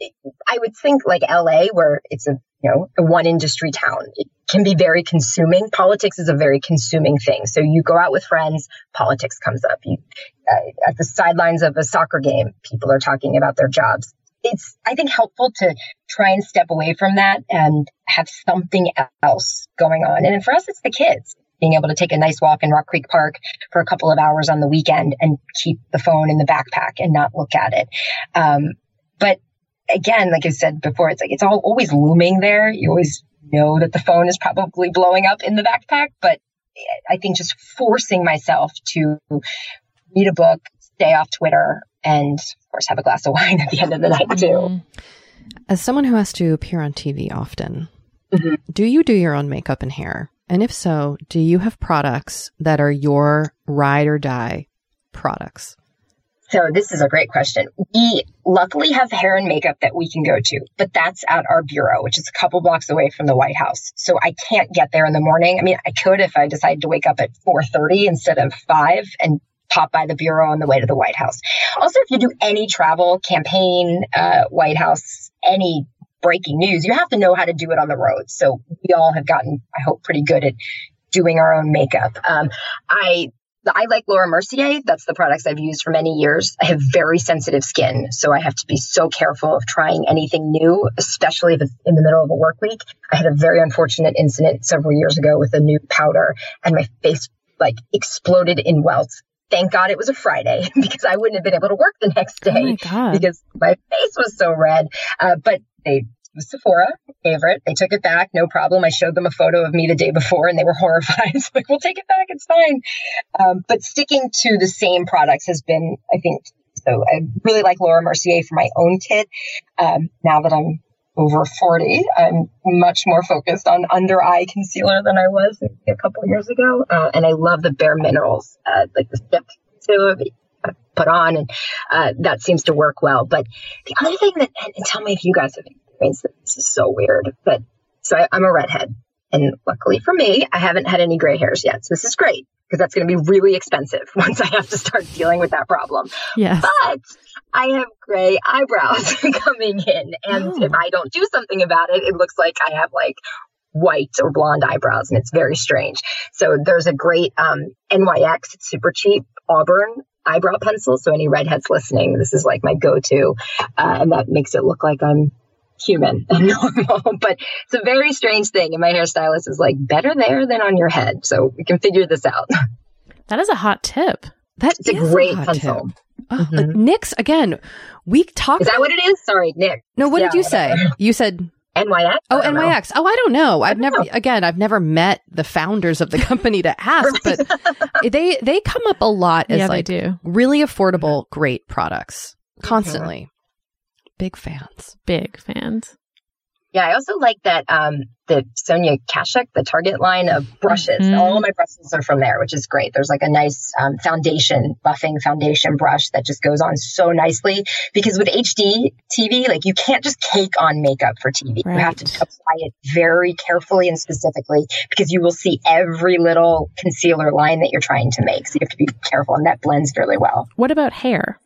I would think like L A where it's a, you know, a one industry town. It can be very consuming. Politics is a very consuming thing. So you go out with friends, politics comes up. You uh, at the sidelines of a soccer game, people are talking about their jobs. It's, I think, helpful to try and step away from that and have something else going on. And for us, it's the kids. Being able to take a nice walk in Rock Creek Park for a couple of hours on the weekend and keep the phone in the backpack and not look at it. Um, but again, like I said before, it's like it's all always looming there. You always know that the phone is probably blowing up in the backpack. But I think just forcing myself to read a book, stay off Twitter, and of course have a glass of wine at the end of the night too. As someone who has to appear on T V often, mm-hmm. do you do your own makeup and hair? And if so, do you have products that are your ride or die products? So this is a great question. We luckily have hair and makeup that we can go to, but that's at our bureau, which is a couple blocks away from the White House. So I can't get there in the morning. I mean, I could if I decided to wake up at four thirty instead of five and pop by the bureau on the way to the White House. Also, if you do any travel, campaign, uh, White House, any breaking news, you have to know how to do it on the road. So we all have gotten, I hope, pretty good at doing our own makeup. Um, I I like Laura Mercier. That's the products I've used for many years. I have very sensitive skin, so I have to be so careful of trying anything new, especially if it's in the middle of a work week. I had a very unfortunate incident several years ago with a new powder, and my face like exploded in welts. Thank God it was a Friday because I wouldn't have been able to work the next day Oh my God. because my face was so red. Uh, but they, it was Sephora favorite. They took it back. No problem. I showed them a photo of me the day before and they were horrified. It's like, we'll take it back. It's fine. Um, but sticking to the same products has been, I think, so I really like Laura Mercier for my own kit. Um, now that I'm over forty, I'm much more focused on under eye concealer than I was a couple of years ago. Uh, and I love the Bare Minerals, uh, like the stick concealer that you put on, and uh, that seems to work well. But the other thing that, and tell me if you guys have experienced this, this is so weird, but so I, I'm a redhead. And luckily for me, I haven't had any gray hairs yet. So this is great because that's going to be really expensive once I have to start dealing with that problem. Yes. But I have gray eyebrows coming in. And Oh. if I don't do something about it, it looks like I have like white or blonde eyebrows. And it's very strange. So there's a great um, N Y X, it's super cheap, Auburn eyebrow pencil. So any redheads listening, this is like my go-to. Uh, and that makes it look like I'm human and normal, but it's a very strange thing. And my hairstylist is like, better there than on your head. So we can figure this out. That is a hot tip. That It's a is great hot pencil. tip. Oh, uh, NYX, again, we talked Is that what it is? Sorry, Nick. No, what Yeah, did you say? whatever. You said, N Y X? oh, I don't know. N Y X. Oh, I don't know. I've don't never, know. again, I've never met the founders of the company to ask, but they, they come up a lot as Yeah, they like do. really affordable, great products constantly. Big fans. Big fans. Yeah, I also like that um, the Sonia Kashuk, the Target line of brushes. Mhm. All of my brushes are from there, which is great. There's like a nice um, foundation, buffing foundation brush that just goes on so nicely. Because with H D T V, like you can't just cake on makeup for T V. You have to Right. apply it very carefully and specifically because you will see every little concealer line that you're trying to make. So you have to be careful, and that blends really well. What about hair?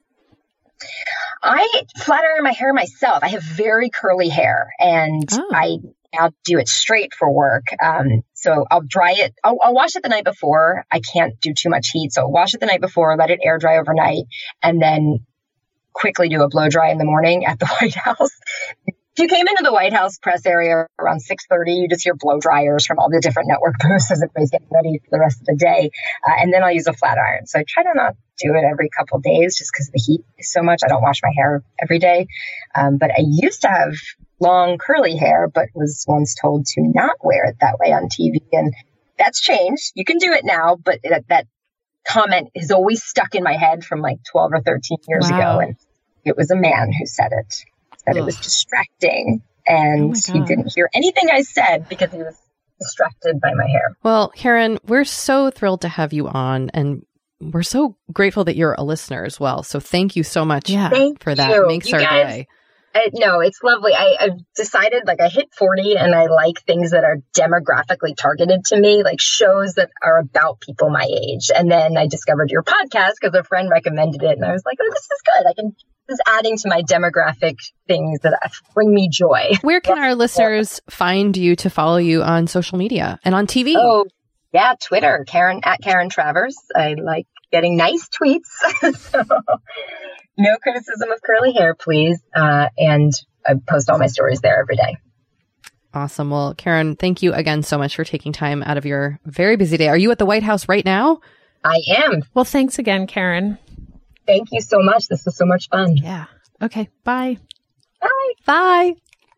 I flat iron my hair myself. I have very curly hair, and Oh. I now do it straight for work. Um, so I'll dry it. I'll, I'll wash it the night before. I can't do too much heat, so I'll wash it the night before, let it air dry overnight, and then quickly do a blow dry in the morning at the White House. If you came into the White House press area around six thirty, you just hear blow dryers from all the different network booths as everybody's getting ready for the rest of the day. Uh, and then I'll use a flat iron. So I try to not do it every couple of days just because the heat is so much. I don't wash my hair every day. Um, but I used to have long curly hair, but was once told to not wear it that way on T V. And that's changed. You can do it now, but that, that comment is always stuck in my head from like twelve or thirteen years Wow. ago. And it was a man who said it. That it was distracting, and Oh my he God. didn't hear anything I said because he was distracted by my hair. Well, Karen, we're so thrilled to have you on, and we're so grateful that you're a listener as well. So thank you so much Yeah. Thank for that. you. It makes You our guys- day. I, no, it's lovely. I, I've decided like I hit forty and I like things that are demographically targeted to me, like shows that are about people my age. And then I discovered your podcast because a friend recommended it. And I was like, oh, this is good. I can, this is adding to my demographic things that bring me joy. Where can our listeners find you to follow you on social media and on T V? Oh, yeah, Twitter, Karen at Karen Travers. I like getting nice tweets. So no criticism of curly hair, please. Uh, and I post all my stories there every day. Awesome. Well, Karen, thank you again so much for taking time out of your very busy day. Are you at the White House right now? I am. Well, thanks again, Karen. Thank you so much. This was so much fun. Yeah. Okay. Bye. Bye. Bye.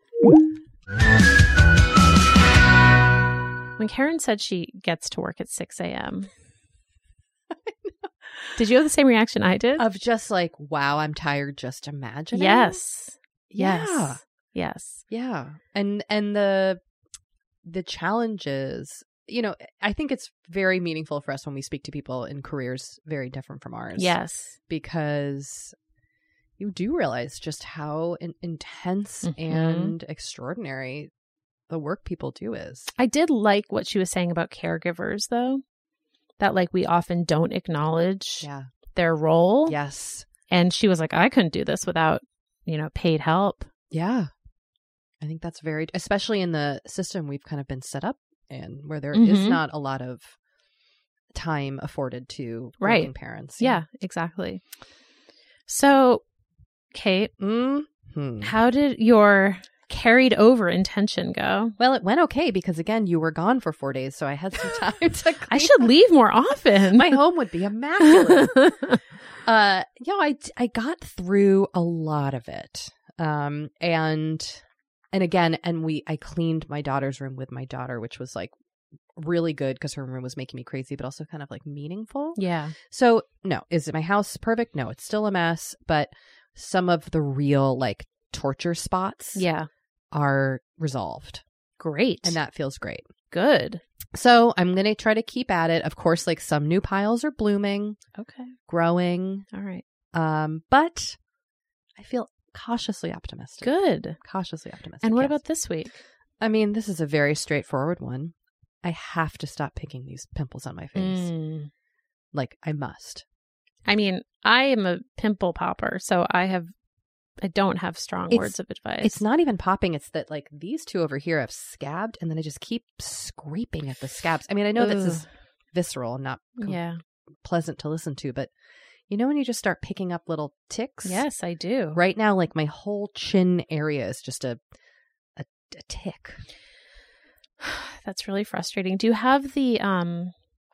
When Karen said she gets to work at six a.m., did you have the same reaction I did? Of just like, wow, I'm tired just imagining. Yes. Yes. Yeah. Yes. Yeah. And and the the challenges, you know, I think it's very meaningful for us when we speak to people in careers very different from ours. Yes. Because you do realize just how in- intense Mhm. and extraordinary the work people do is. I did like what she was saying about caregivers, though, that like we often don't acknowledge Yeah. their role. Yes. And she was like, I couldn't do this without, you know, paid help. Yeah. I think that's very, especially in the system we've kind of been set up in, where there Mhm. is not a lot of time afforded to Right. working parents. Yeah, exactly. So, Kate, Mm-hmm. how did your carried over intention go? Well, it went okay because, again, you were gone for four days, so I had some time to clean I should leave more often. My home would be immaculate. uh, yeah, I, I got through a lot of it. Um, and, and again, and we, I cleaned my daughter's room with my daughter, which was like really good because her room was making me crazy, but also kind of like meaningful. Yeah. So no, is my house perfect? No, it's still a mess, but some of the real like torture spots Yeah. are resolved. Great. And that feels great. Good. So I'm going to try to keep at it. Of course, like some new piles are blooming, Okay. growing. All right. Um, but I feel cautiously optimistic. Good. Cautiously optimistic. And what yes. about this week? I mean, this is a very straightforward one. I have to stop picking these pimples on my face. Mm. Like, I must. I mean, I am a pimple popper, so I have, I don't have strong It's- words of advice. It's not even popping. It's that, like, these two over here have scabbed, and then I just keep scraping at the scabs. I mean, I know this is Ugh. visceral and not com- Yeah. pleasant to listen to, but you know when you just start picking up little ticks? Yes, I do. Right now, like, my whole chin area is just a a, a tick. That's really frustrating. Do you have the um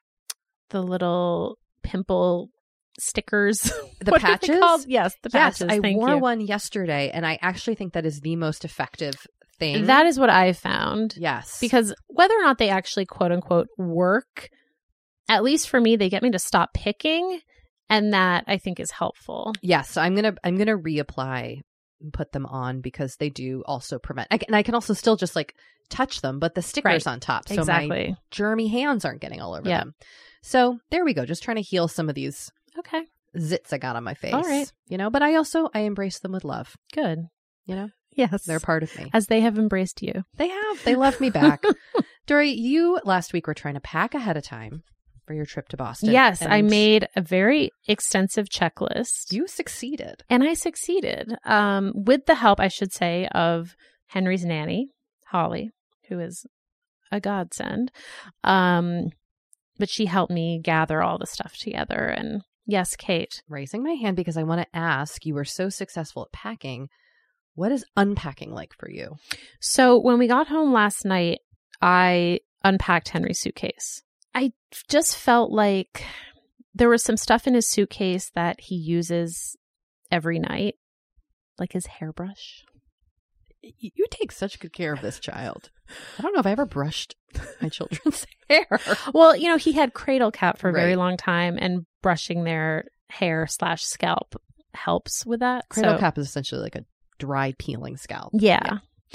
the little pimple stickers? The What are they patches? called? Yes, the Yes, patches. I Thank wore you. one yesterday, and I actually think that is the most effective thing. That is what I found. yes, Because whether or not they actually quote unquote work, at least for me, they get me to stop picking, and that I think is helpful. yes, so I'm gonna I'm gonna reapply and put them on because they do also prevent. I can, and I can also still just like touch them, but the sticker's Right. on top, so my Exactly. germy hands aren't getting all over Yeah. them. So there we go. Just trying to heal some of these Okay. zits I got on my face. All right. You know, but I also I embrace them with love. Good. You know, Yes. they're part of me. As they have embraced you. They have. They love me back. Dory, you last week were trying to pack ahead of time for your trip to Boston. Yes, I and made a very extensive checklist. You succeeded. And I succeeded, um, with the help, I should say, of Henry's nanny, Holly, who is a godsend. Um, but she helped me gather all the stuff together. And yes, Kate. Raising my hand because I want to ask, you were so successful at packing. What is unpacking like for you? So when we got home last night, I unpacked Henry's suitcase. I just felt like there was some stuff in his suitcase that he uses every night, like his hairbrush. Y- You take such good care of this child. I don't know if I ever brushed my children's hair. Well, you know, he had Cradle Cap for a very Right. long time, and brushing their hair slash scalp helps with that. Cradle So- cap is essentially like a dry peeling scalp. Yeah.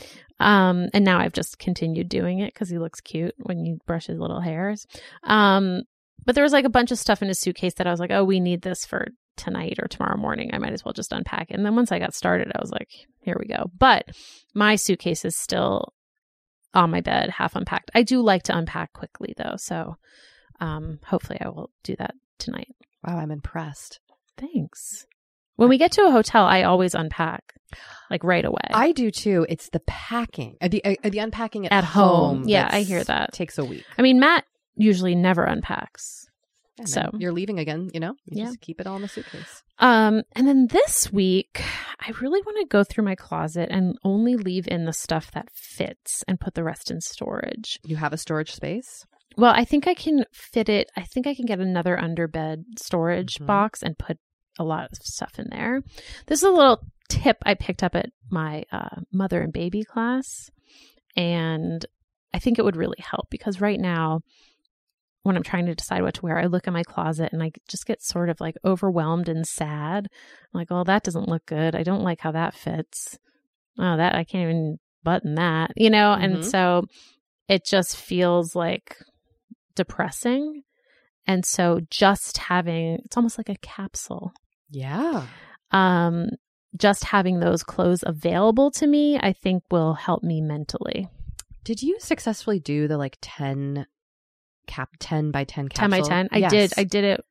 Um, and now I've just continued doing it because he looks cute when you brush his little hairs. Um, but there was like a bunch of stuff in his suitcase that I was like, oh, we need this for tonight or tomorrow morning. I might as well just unpack it. And then once I got started, I was like, here we go. But my suitcase is still on my bed, half unpacked. I do like to unpack quickly though. So um, hopefully I will do that tonight. Wow, I'm impressed. Thanks. When we get to a hotel, I always unpack like right away. I do too. It's the packing, uh, the uh, the unpacking at, At home. Yeah, that's- I hear that. takes a week. I mean, Matt usually never unpacks. And So you're leaving again, you know? You Yeah. just keep it all in the suitcase. Um, and then this week, I really want to go through my closet and only leave in the stuff that fits and put the rest in storage. You have a storage space? Well, I think I can fit it. I think I can get another underbed storage Mhm. box and put a lot of stuff in there. This is a little tip I picked up at my uh, mother and baby class. And I think it would really help because right now, when I'm trying to decide what to wear, I look in my closet and I just get sort of like overwhelmed and sad. I'm like, oh, that doesn't look good. I don't like how that fits. Oh, that I can't even button that, you know? Mhm. And so it just feels like depressing. And so just having, it's almost like a capsule. Yeah. Um, just having those clothes available to me, I think will help me mentally. Did you successfully do the like ten cap ten by ten capsule? ten by ten. I Yes. did. I did it.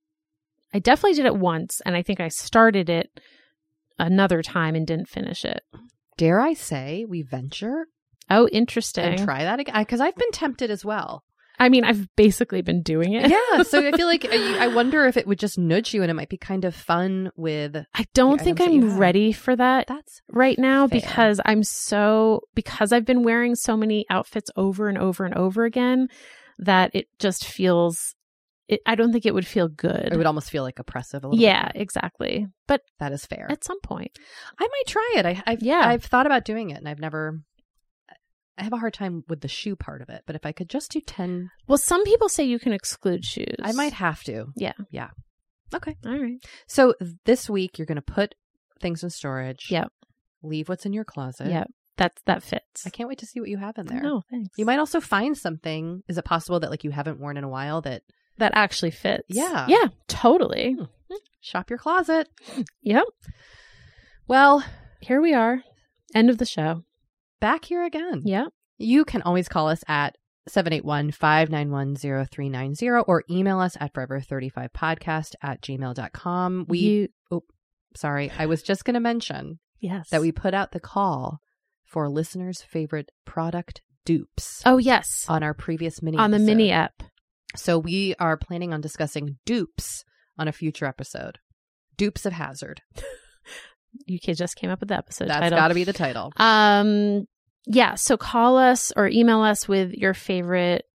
I definitely did it once. And I think I started it another time and didn't finish it. Dare I say we venture Oh, interesting. and try that again? Because I've been tempted as well. I mean, I've basically been doing it. Yeah. So I feel like I I wonder if it would just nudge you and it might be kind of fun with. I don't The think items that you I'm have. ready for that That's right now fair. because I'm so, because I've been wearing so many outfits over and over and over again that it just feels, it, I don't think it would feel good. it would almost feel like oppressive a little Yeah, bit. exactly. But That is fair. at some point. I might try it. I, I've Yeah. I've thought about doing it and I've never. I have a hard time with the shoe part of it, but if I could just do ten, Well, some people say you can exclude shoes. I might have to. Yeah. Yeah. Okay. All right. So this week you're going to put things in storage. Yep. Leave what's in your closet. Yep. That's, that fits. I can't wait to see what you have in there. No, thanks. You might also find something. Is it possible that like you haven't worn in a while that That actually fits. Yeah. Yeah, totally. shop your closet? Yep. Well, Here we are. End of the show. back here again. Yep. You can always call us at seven eight one, five nine one, zero three nine zero or email us at forever thirty-five podcast at gmail dot com. We, You- oh, sorry. I was just going to mention Yes. that we put out the call for listeners' favorite product dupes Oh, yes. on our previous mini On the episode. mini app. So we are planning on discussing dupes on a future episode. Dupes of Hazard. You kid just came up with the episode That's title. got to be the title. Um, yeah. So call us or email us with your favorite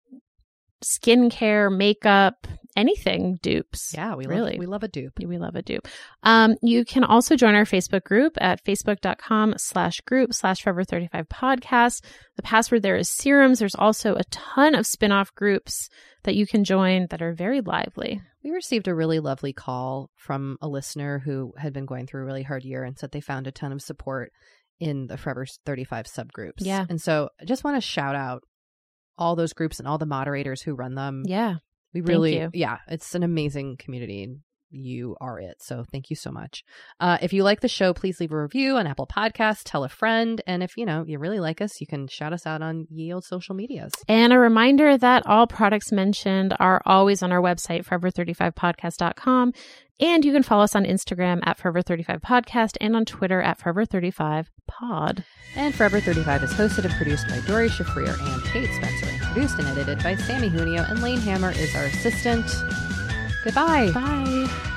skincare, makeup, anything dupes. Yeah, we really. love, we love a dupe. We love a dupe. Um, you can also join our Facebook group at facebook.com slash group slash forever 35 podcast. The password there is serums. There's also a ton of spin-off groups that you can join that are very lively. We received a really lovely call from a listener who had been going through a really hard year and said they found a ton of support in the Forever thirty-five subgroups. Yeah. And so I just want to shout out all those groups and all the moderators who run them. Yeah. We Thank really, you. yeah, it's an amazing community. And you are it. So thank you so much. Uh, if you like the show, please leave a review on Apple Podcasts, tell a friend. And if, you know, you really like us, you can shout us out on ye old social medias. And a reminder that all products mentioned are always on our website, forever thirty-five podcast dot com. And you can follow us on Instagram at forever thirty-five podcast and on Twitter at forever thirty-five pod. And Forever thirty-five is hosted and produced by Dory Shafrir and Kate Spencer, and produced and edited by Sammy Junio, and Lane Hammer is our assistant. Goodbye. Bye.